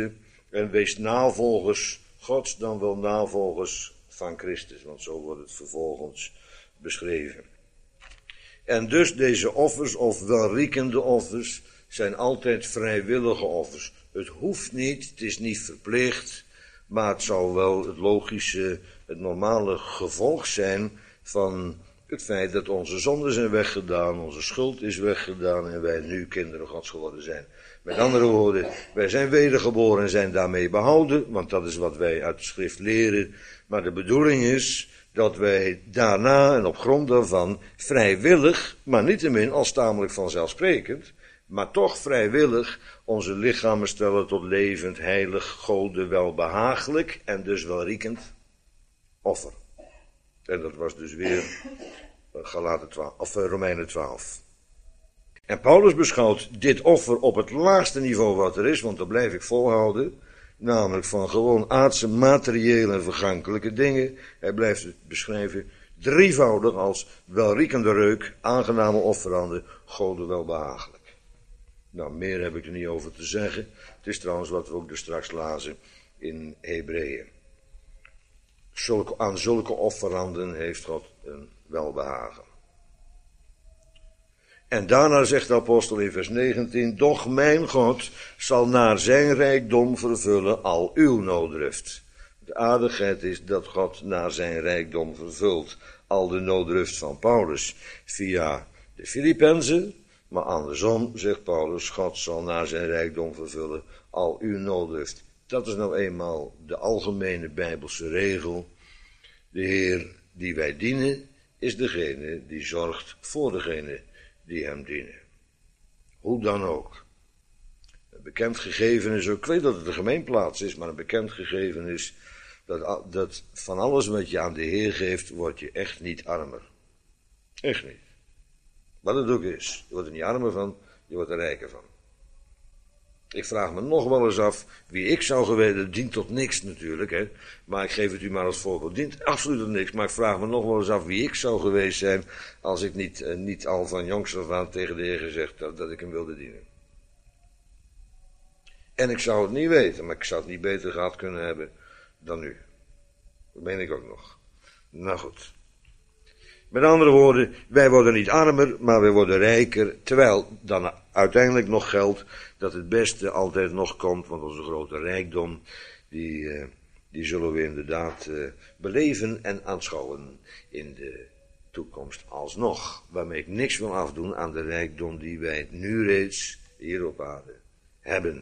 En wees navolgers Gods, dan wel navolgers van Christus. Want zo wordt het vervolgens beschreven. En dus deze offers, of welriekende offers, zijn altijd vrijwillige offers. Het hoeft niet, het is niet verplicht, maar het zou wel het logische, het normale gevolg zijn van het feit dat onze zonden zijn weggedaan, onze schuld is weggedaan en wij nu kinderen Gods geworden zijn. Met andere woorden, wij zijn wedergeboren en zijn daarmee behouden, want dat is wat wij uit de schrift leren. Maar de bedoeling is dat wij daarna en op grond daarvan vrijwillig, maar niettemin als tamelijk vanzelfsprekend, maar toch vrijwillig onze lichamen stellen tot levend, heilig, Gode welbehagelijk en dus welriekend offer. En dat was dus weer Romeinen 12. En Paulus beschouwt dit offer op het laagste niveau wat er is, want dat blijf ik volhouden, namelijk van gewoon aardse, materiële en vergankelijke dingen. Hij blijft het beschrijven drievoudig als welriekende reuk, aangename offeranden, Gode welbehagelijk. Nou, meer heb ik er niet over te zeggen. Het is trouwens wat we ook dus straks lazen in Hebreeën. Aan zulke offeranden heeft God een welbehagen. En daarna zegt de apostel in vers 19, doch mijn God zal naar zijn rijkdom vervullen al uw nooddruft. De aardigheid is dat God naar zijn rijkdom vervult al de nooddruft van Paulus via de Filippenzen. Maar andersom, zegt Paulus, God zal naar zijn rijkdom vervullen al uw nooddruft. Dat is nou eenmaal de algemene Bijbelse regel. De Heer die wij dienen, is degene die zorgt voor degene die hem dienen. Hoe dan ook. Een bekend gegeven is ook, ik weet dat het een gemeenplaats is, maar een bekend gegeven is dat van alles wat je aan de Heer geeft, word je echt niet armer. Echt niet. Wat het ook is. Je wordt er niet armer van, je wordt er rijker van. Ik vraag me nog wel eens af wie ik zou geweest, dat dient tot niks natuurlijk, hè. Maar ik geef het u maar als voorbeeld, dient absoluut tot niks. Maar ik vraag me nog wel eens af wie ik zou geweest zijn als ik niet al van jongs af aan tegen de Heer gezegd had dat ik hem wilde dienen. En ik zou het niet weten, maar ik zou het niet beter gehad kunnen hebben dan nu. Dat meen ik ook nog. Nou goed. Met andere woorden, wij worden niet armer, maar wij worden rijker, terwijl dan uiteindelijk nog geldt dat het beste altijd nog komt, want onze grote rijkdom, die zullen we inderdaad beleven en aanschouwen in de toekomst alsnog. Waarmee ik niks wil afdoen aan de rijkdom die wij nu reeds hier op aarde hebben.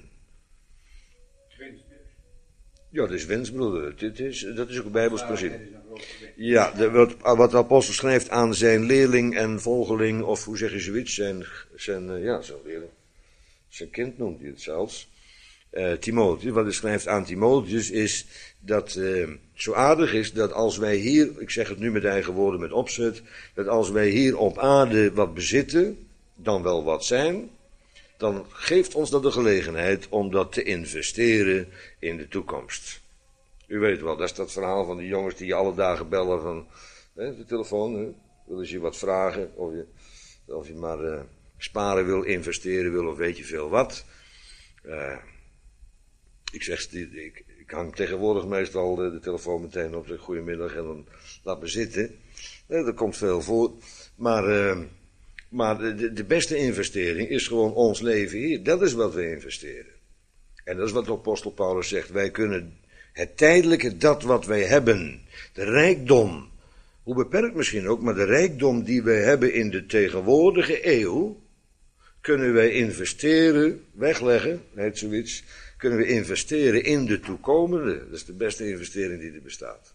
Ja, dat is winst, broeder. Dat is ook een Bijbels principe. Ja, wat de apostel schrijft aan zijn leerling en volgeling, of hoe zeg je zoiets, zijn leerling. Zijn kind noemt hij het zelfs. Timotheus, wat hij schrijft aan Timotheus is dat zo aardig is dat als wij hier, ik zeg het nu met eigen woorden met opzet, dat als wij hier op aarde wat bezitten, dan wel wat zijn, dan geeft ons dat de gelegenheid om dat te investeren in de toekomst. U weet wel, dat is dat verhaal van die jongens die je alle dagen bellen van de telefoon. Willen ze je wat vragen, of je maar sparen wil, investeren wil, of weet je veel wat. Ik hang tegenwoordig meestal de telefoon meteen op, zeg goedemiddag en dan laat me zitten. Er komt veel voor, maar de beste investering is gewoon ons leven hier. Dat is wat we investeren. En dat is wat de apostel Paulus zegt. Wij kunnen het tijdelijke, dat wat wij hebben, de rijkdom, hoe beperkt misschien ook, maar de rijkdom die wij hebben in de tegenwoordige eeuw, kunnen wij investeren, wegleggen, heet zoiets, kunnen we investeren in de toekomende. Dat is de beste investering die er bestaat.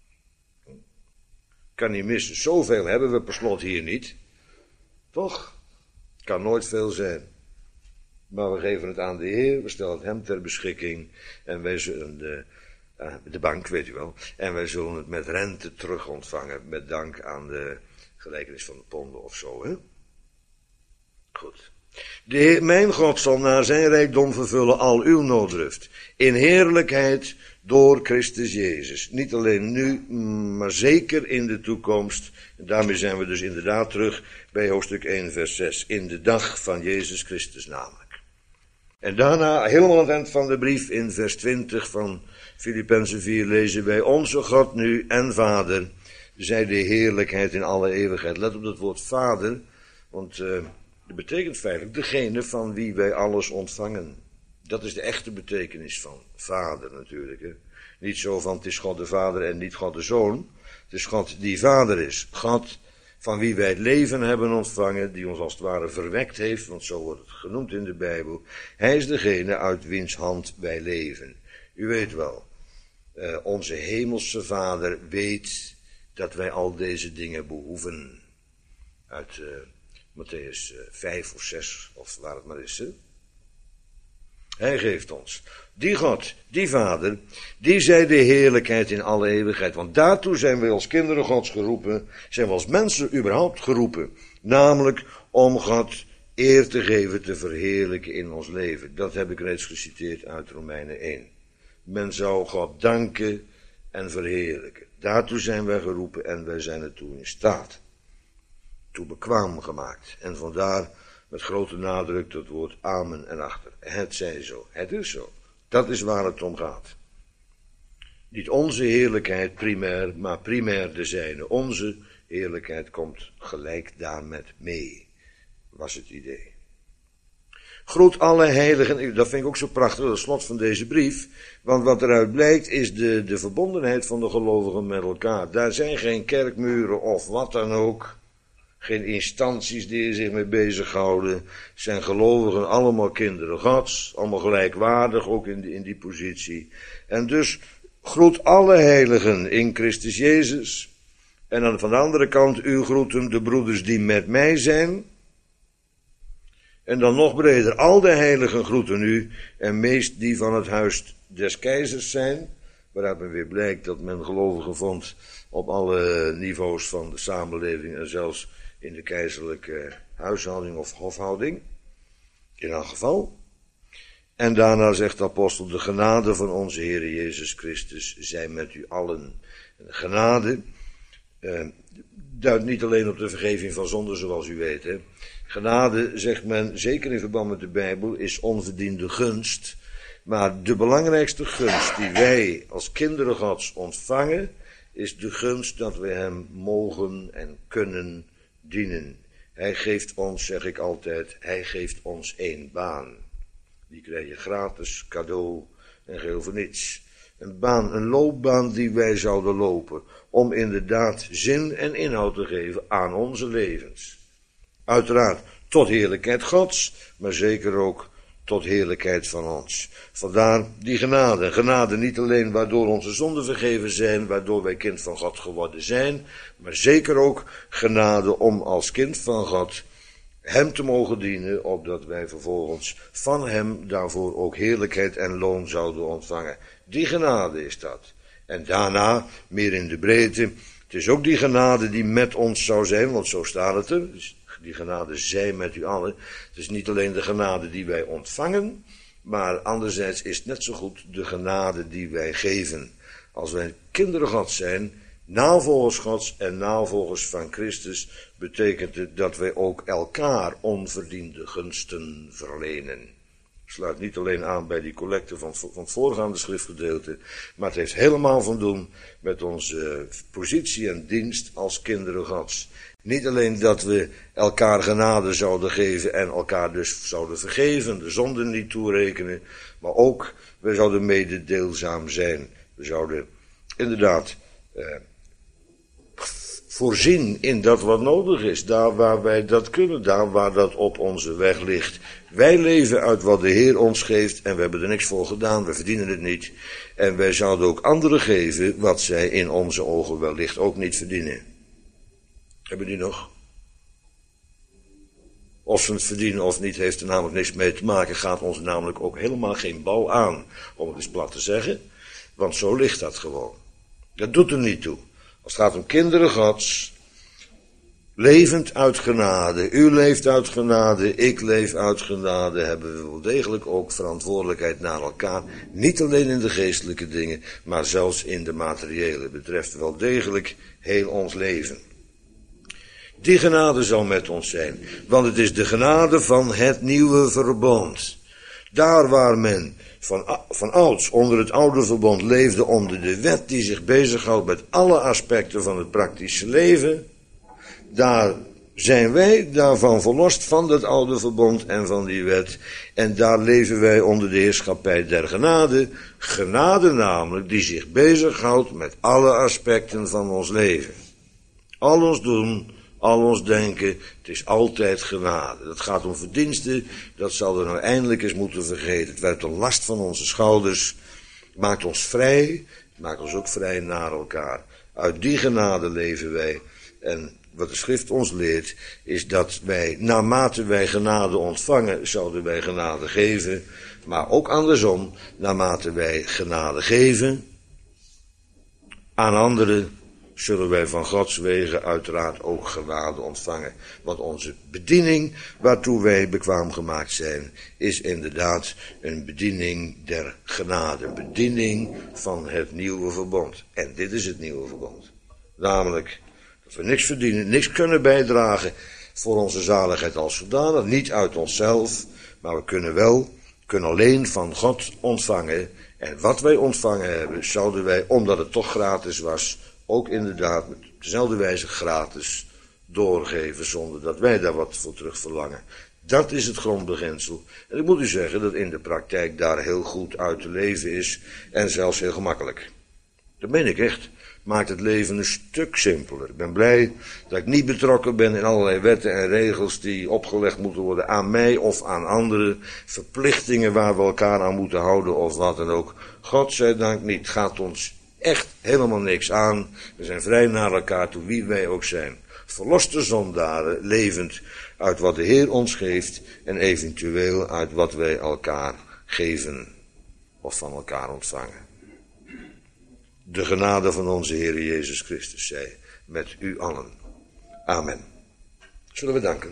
Kan niet missen. Zoveel hebben we per slot hier niet. Toch? Kan nooit veel zijn. Maar we geven het aan de Heer, we stellen het hem ter beschikking en wij zullen de bank, weet u wel, en wij zullen het met rente terug ontvangen, met dank aan de gelijkenis van de ponden of zo, hè? Goed. De Heer, mijn God zal naar zijn rijkdom vervullen al uw nooddruft, in heerlijkheid door Christus Jezus. Niet alleen nu, maar zeker in de toekomst. En daarmee zijn we dus inderdaad terug bij hoofdstuk 1 vers 6, in de dag van Jezus Christus namelijk. En daarna, helemaal aan het eind van de brief, in vers 20 van Filippenzen 4, lezen wij: onze God nu en Vader, zij de heerlijkheid in alle eeuwigheid. Let op dat woord Vader, want dat betekent feitelijk degene van wie wij alles ontvangen. Dat is de echte betekenis van Vader natuurlijk. Hè. Niet zo van het is God de Vader en niet God de Zoon. Het is God die Vader is. God van wie wij het leven hebben ontvangen, die ons als het ware verwekt heeft, want zo wordt het genoemd in de Bijbel. Hij is degene uit wiens hand wij leven. U weet wel, onze hemelse Vader weet dat wij al deze dingen behoeven. Uit Mattheüs 5 of 6, of waar het maar is. Hè? Hij geeft ons. Die God, die Vader, die zij de heerlijkheid in alle eeuwigheid. Want daartoe zijn wij als kinderen Gods geroepen, zijn we als mensen überhaupt geroepen. Namelijk om God eer te geven, te verheerlijken in ons leven. Dat heb ik reeds geciteerd uit Romeinen 1. Men zou God danken en verheerlijken. Daartoe zijn wij geroepen en wij zijn ertoe in staat. Toe bekwaam gemaakt. En vandaar met grote nadruk dat woord amen en achter. Het zij zo. Het is zo. Dat is waar het om gaat. Niet onze heerlijkheid primair, maar primair de zijne. Onze heerlijkheid komt gelijk daarmet mee. Was het idee. Groet alle heiligen. Dat vind ik ook zo prachtig, het slot van deze brief. Want wat eruit blijkt is de verbondenheid van de gelovigen met elkaar. Daar zijn geen kerkmuren of wat dan ook. Geen instanties die er zich mee bezighouden. Zijn gelovigen allemaal kinderen Gods. Allemaal gelijkwaardig ook in die positie. En dus groet alle heiligen in Christus Jezus. En dan van de andere kant, u groeten de broeders die met mij zijn. En dan nog breder, al de heiligen groeten u. En meest die van het huis des keizers zijn. Waaruit men weer blijkt dat men gelovigen vond op alle niveaus van de samenleving. En zelfs in de keizerlijke huishouding of hofhouding. In elk geval. En daarna zegt de apostel, de genade van onze Heer Jezus Christus zij met u allen. En de genade duidt niet alleen op de vergeving van zonden, zoals u weet. Hè. Genade, zegt men, zeker in verband met de Bijbel, is onverdiende gunst. Maar de belangrijkste gunst die wij als kinderen Gods ontvangen, is de gunst dat we hem mogen en kunnen dienen. Hij geeft ons, zeg ik altijd, hij geeft ons één baan. Die krijg je gratis, cadeau en geheel voor niets. Een baan, een loopbaan die wij zouden lopen, om inderdaad zin en inhoud te geven aan onze levens. Uiteraard tot heerlijkheid Gods, maar zeker ook tot heerlijkheid van ons. Vandaar die genade. Genade niet alleen waardoor onze zonden vergeven zijn, waardoor wij kind van God geworden zijn, maar zeker ook genade om als kind van God hem te mogen dienen, opdat wij vervolgens van hem daarvoor ook heerlijkheid en loon zouden ontvangen. Die genade is dat. En daarna, meer in de breedte, het is ook die genade die met ons zou zijn, want zo staat het er. Dus die genade zij met u allen. Het is niet alleen de genade die wij ontvangen, maar anderzijds is het net zo goed de genade die wij geven. Als wij kinderen Gods zijn, navolgers Gods en navolgers van Christus, betekent het dat wij ook elkaar onverdiende gunsten verlenen. Sluit niet alleen aan bij die collecte van het voorgaande schriftgedeelte, maar het heeft helemaal van doen met onze positie en dienst als kinderen Gods. Niet alleen dat we elkaar genade zouden geven en elkaar dus zouden vergeven, de zonden niet toerekenen, maar ook we zouden mededeelzaam zijn. We zouden inderdaad voorzien in dat wat nodig is, daar waar wij dat kunnen, daar waar dat op onze weg ligt. Wij leven uit wat de Heer ons geeft en we hebben er niks voor gedaan, we verdienen het niet. En wij zouden ook anderen geven wat zij in onze ogen wellicht ook niet verdienen. Hebben die nog? Of ze het verdienen of niet, heeft er namelijk niks mee te maken, gaat ons namelijk ook helemaal geen bal aan, om het eens plat te zeggen, want zo ligt dat gewoon. Dat doet er niet toe. Als het gaat om kinderen Gods, levend uit genade, u leeft uit genade, ik leef uit genade, hebben we wel degelijk ook verantwoordelijkheid naar elkaar. Niet alleen in de geestelijke dingen, maar zelfs in de materiële, betreft wel degelijk heel ons leven. Die genade zal met ons zijn, want het is de genade van het nieuwe verbond. Daar waar men van ouds onder het oude verbond leefde onder de wet die zich bezighoudt met alle aspecten van het praktische leven, daar zijn wij daarvan verlost van dat oude verbond en van die wet. En daar leven wij onder de heerschappij der genade. Genade namelijk die zich bezighoudt met alle aspecten van ons leven. Al ons doen, al ons denken, het is altijd genade. Dat gaat om verdiensten, dat zal er nou eindelijk eens moeten vergeten. Het werpt een last van onze schouders, maakt ons vrij, maakt ons ook vrij naar elkaar. Uit die genade leven wij. En wat de schrift ons leert, is dat wij, naarmate wij genade ontvangen, zouden wij genade geven. Maar ook andersom, naarmate wij genade geven aan anderen, zullen wij van Gods wegen uiteraard ook genade ontvangen. Want onze bediening, waartoe wij bekwaam gemaakt zijn, is inderdaad een bediening der genade. Een bediening van het nieuwe verbond. En dit is het nieuwe verbond. Namelijk dat we niks verdienen, niks kunnen bijdragen voor onze zaligheid als zodanig. Niet uit onszelf, maar we kunnen alleen van God ontvangen. En wat wij ontvangen hebben, zouden wij, omdat het toch gratis was, ook inderdaad met dezelfde wijze gratis doorgeven, zonder dat wij daar wat voor terug verlangen. Dat is het grondbeginsel. En ik moet u zeggen dat in de praktijk daar heel goed uit te leven is en zelfs heel gemakkelijk. Dat meen ik echt. Maakt het leven een stuk simpeler. Ik ben blij dat ik niet betrokken ben in allerlei wetten en regels die opgelegd moeten worden aan mij of aan anderen. Verplichtingen waar we elkaar aan moeten houden of wat dan ook. God zij dank niet, gaat ons echt helemaal niks aan. We zijn vrij naar elkaar toe, wie wij ook zijn. Verloste zondaren, levend uit wat de Heer ons geeft en eventueel uit wat wij elkaar geven of van elkaar ontvangen. De genade van onze Heer Jezus Christus zij met u allen. Amen. Zullen we danken.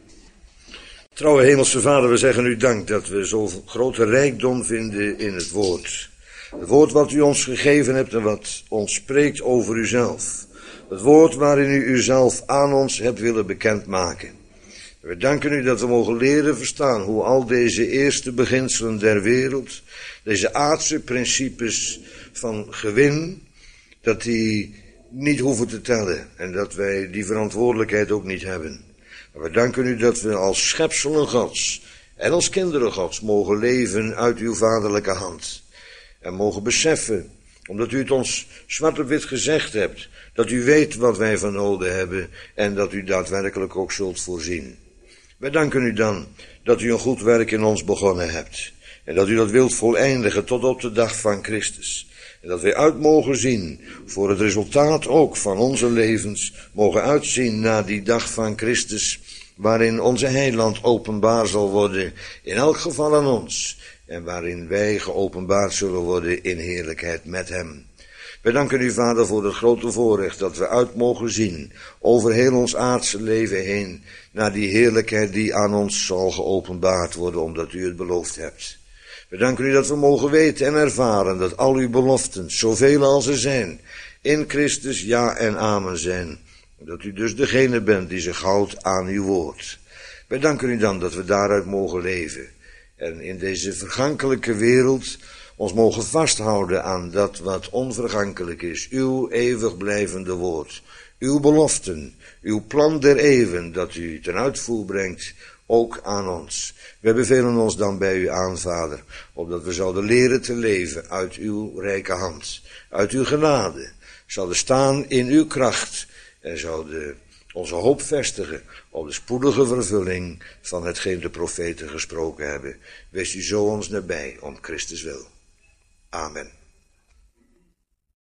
Trouwe Hemelse Vader, we zeggen u dank dat we zo'n grote rijkdom vinden in het woord. Het woord wat u ons gegeven hebt en wat ons spreekt over uzelf. Het woord waarin u uzelf aan ons hebt willen bekendmaken. We danken u dat we mogen leren verstaan hoe al deze eerste beginselen der wereld, deze aardse principes van gewin, dat die niet hoeven te tellen en dat wij die verantwoordelijkheid ook niet hebben. Maar we danken u dat we als schepselen Gods en als kinderen Gods mogen leven uit uw vaderlijke hand. En mogen beseffen, omdat u het ons zwart op wit gezegd hebt, dat u weet wat wij van nodig hebben en dat u daadwerkelijk ook zult voorzien. Wij danken u dan dat u een goed werk in ons begonnen hebt en dat u dat wilt voleindigen tot op de dag van Christus. En dat wij uit mogen zien voor het resultaat ook van onze levens, mogen uitzien naar die dag van Christus, waarin onze heiland openbaar zal worden, in elk geval aan ons, en waarin wij geopenbaard zullen worden in heerlijkheid met hem. Wij danken u, Vader, voor het grote voorrecht dat we uit mogen zien over heel ons aardse leven heen, naar die heerlijkheid die aan ons zal geopenbaard worden, omdat u het beloofd hebt. We danken u dat we mogen weten en ervaren dat al uw beloften, zoveel als er zijn, in Christus ja en amen zijn. Dat u dus degene bent die zich houdt aan uw woord. Wij danken u dan dat we daaruit mogen leven. En in deze vergankelijke wereld ons mogen vasthouden aan dat wat onvergankelijk is. Uw eeuwig blijvende woord. Uw beloften. Uw plan der eeuwen dat u ten uitvoer brengt. Ook aan ons. Wij bevelen ons dan bij u aan, Vader, opdat we zouden leren te leven uit uw rijke hand, uit uw genade, zouden staan in uw kracht en zouden onze hoop vestigen op de spoedige vervulling van hetgeen de profeten gesproken hebben. Wees u zo ons nabij, om Christus wil. Amen.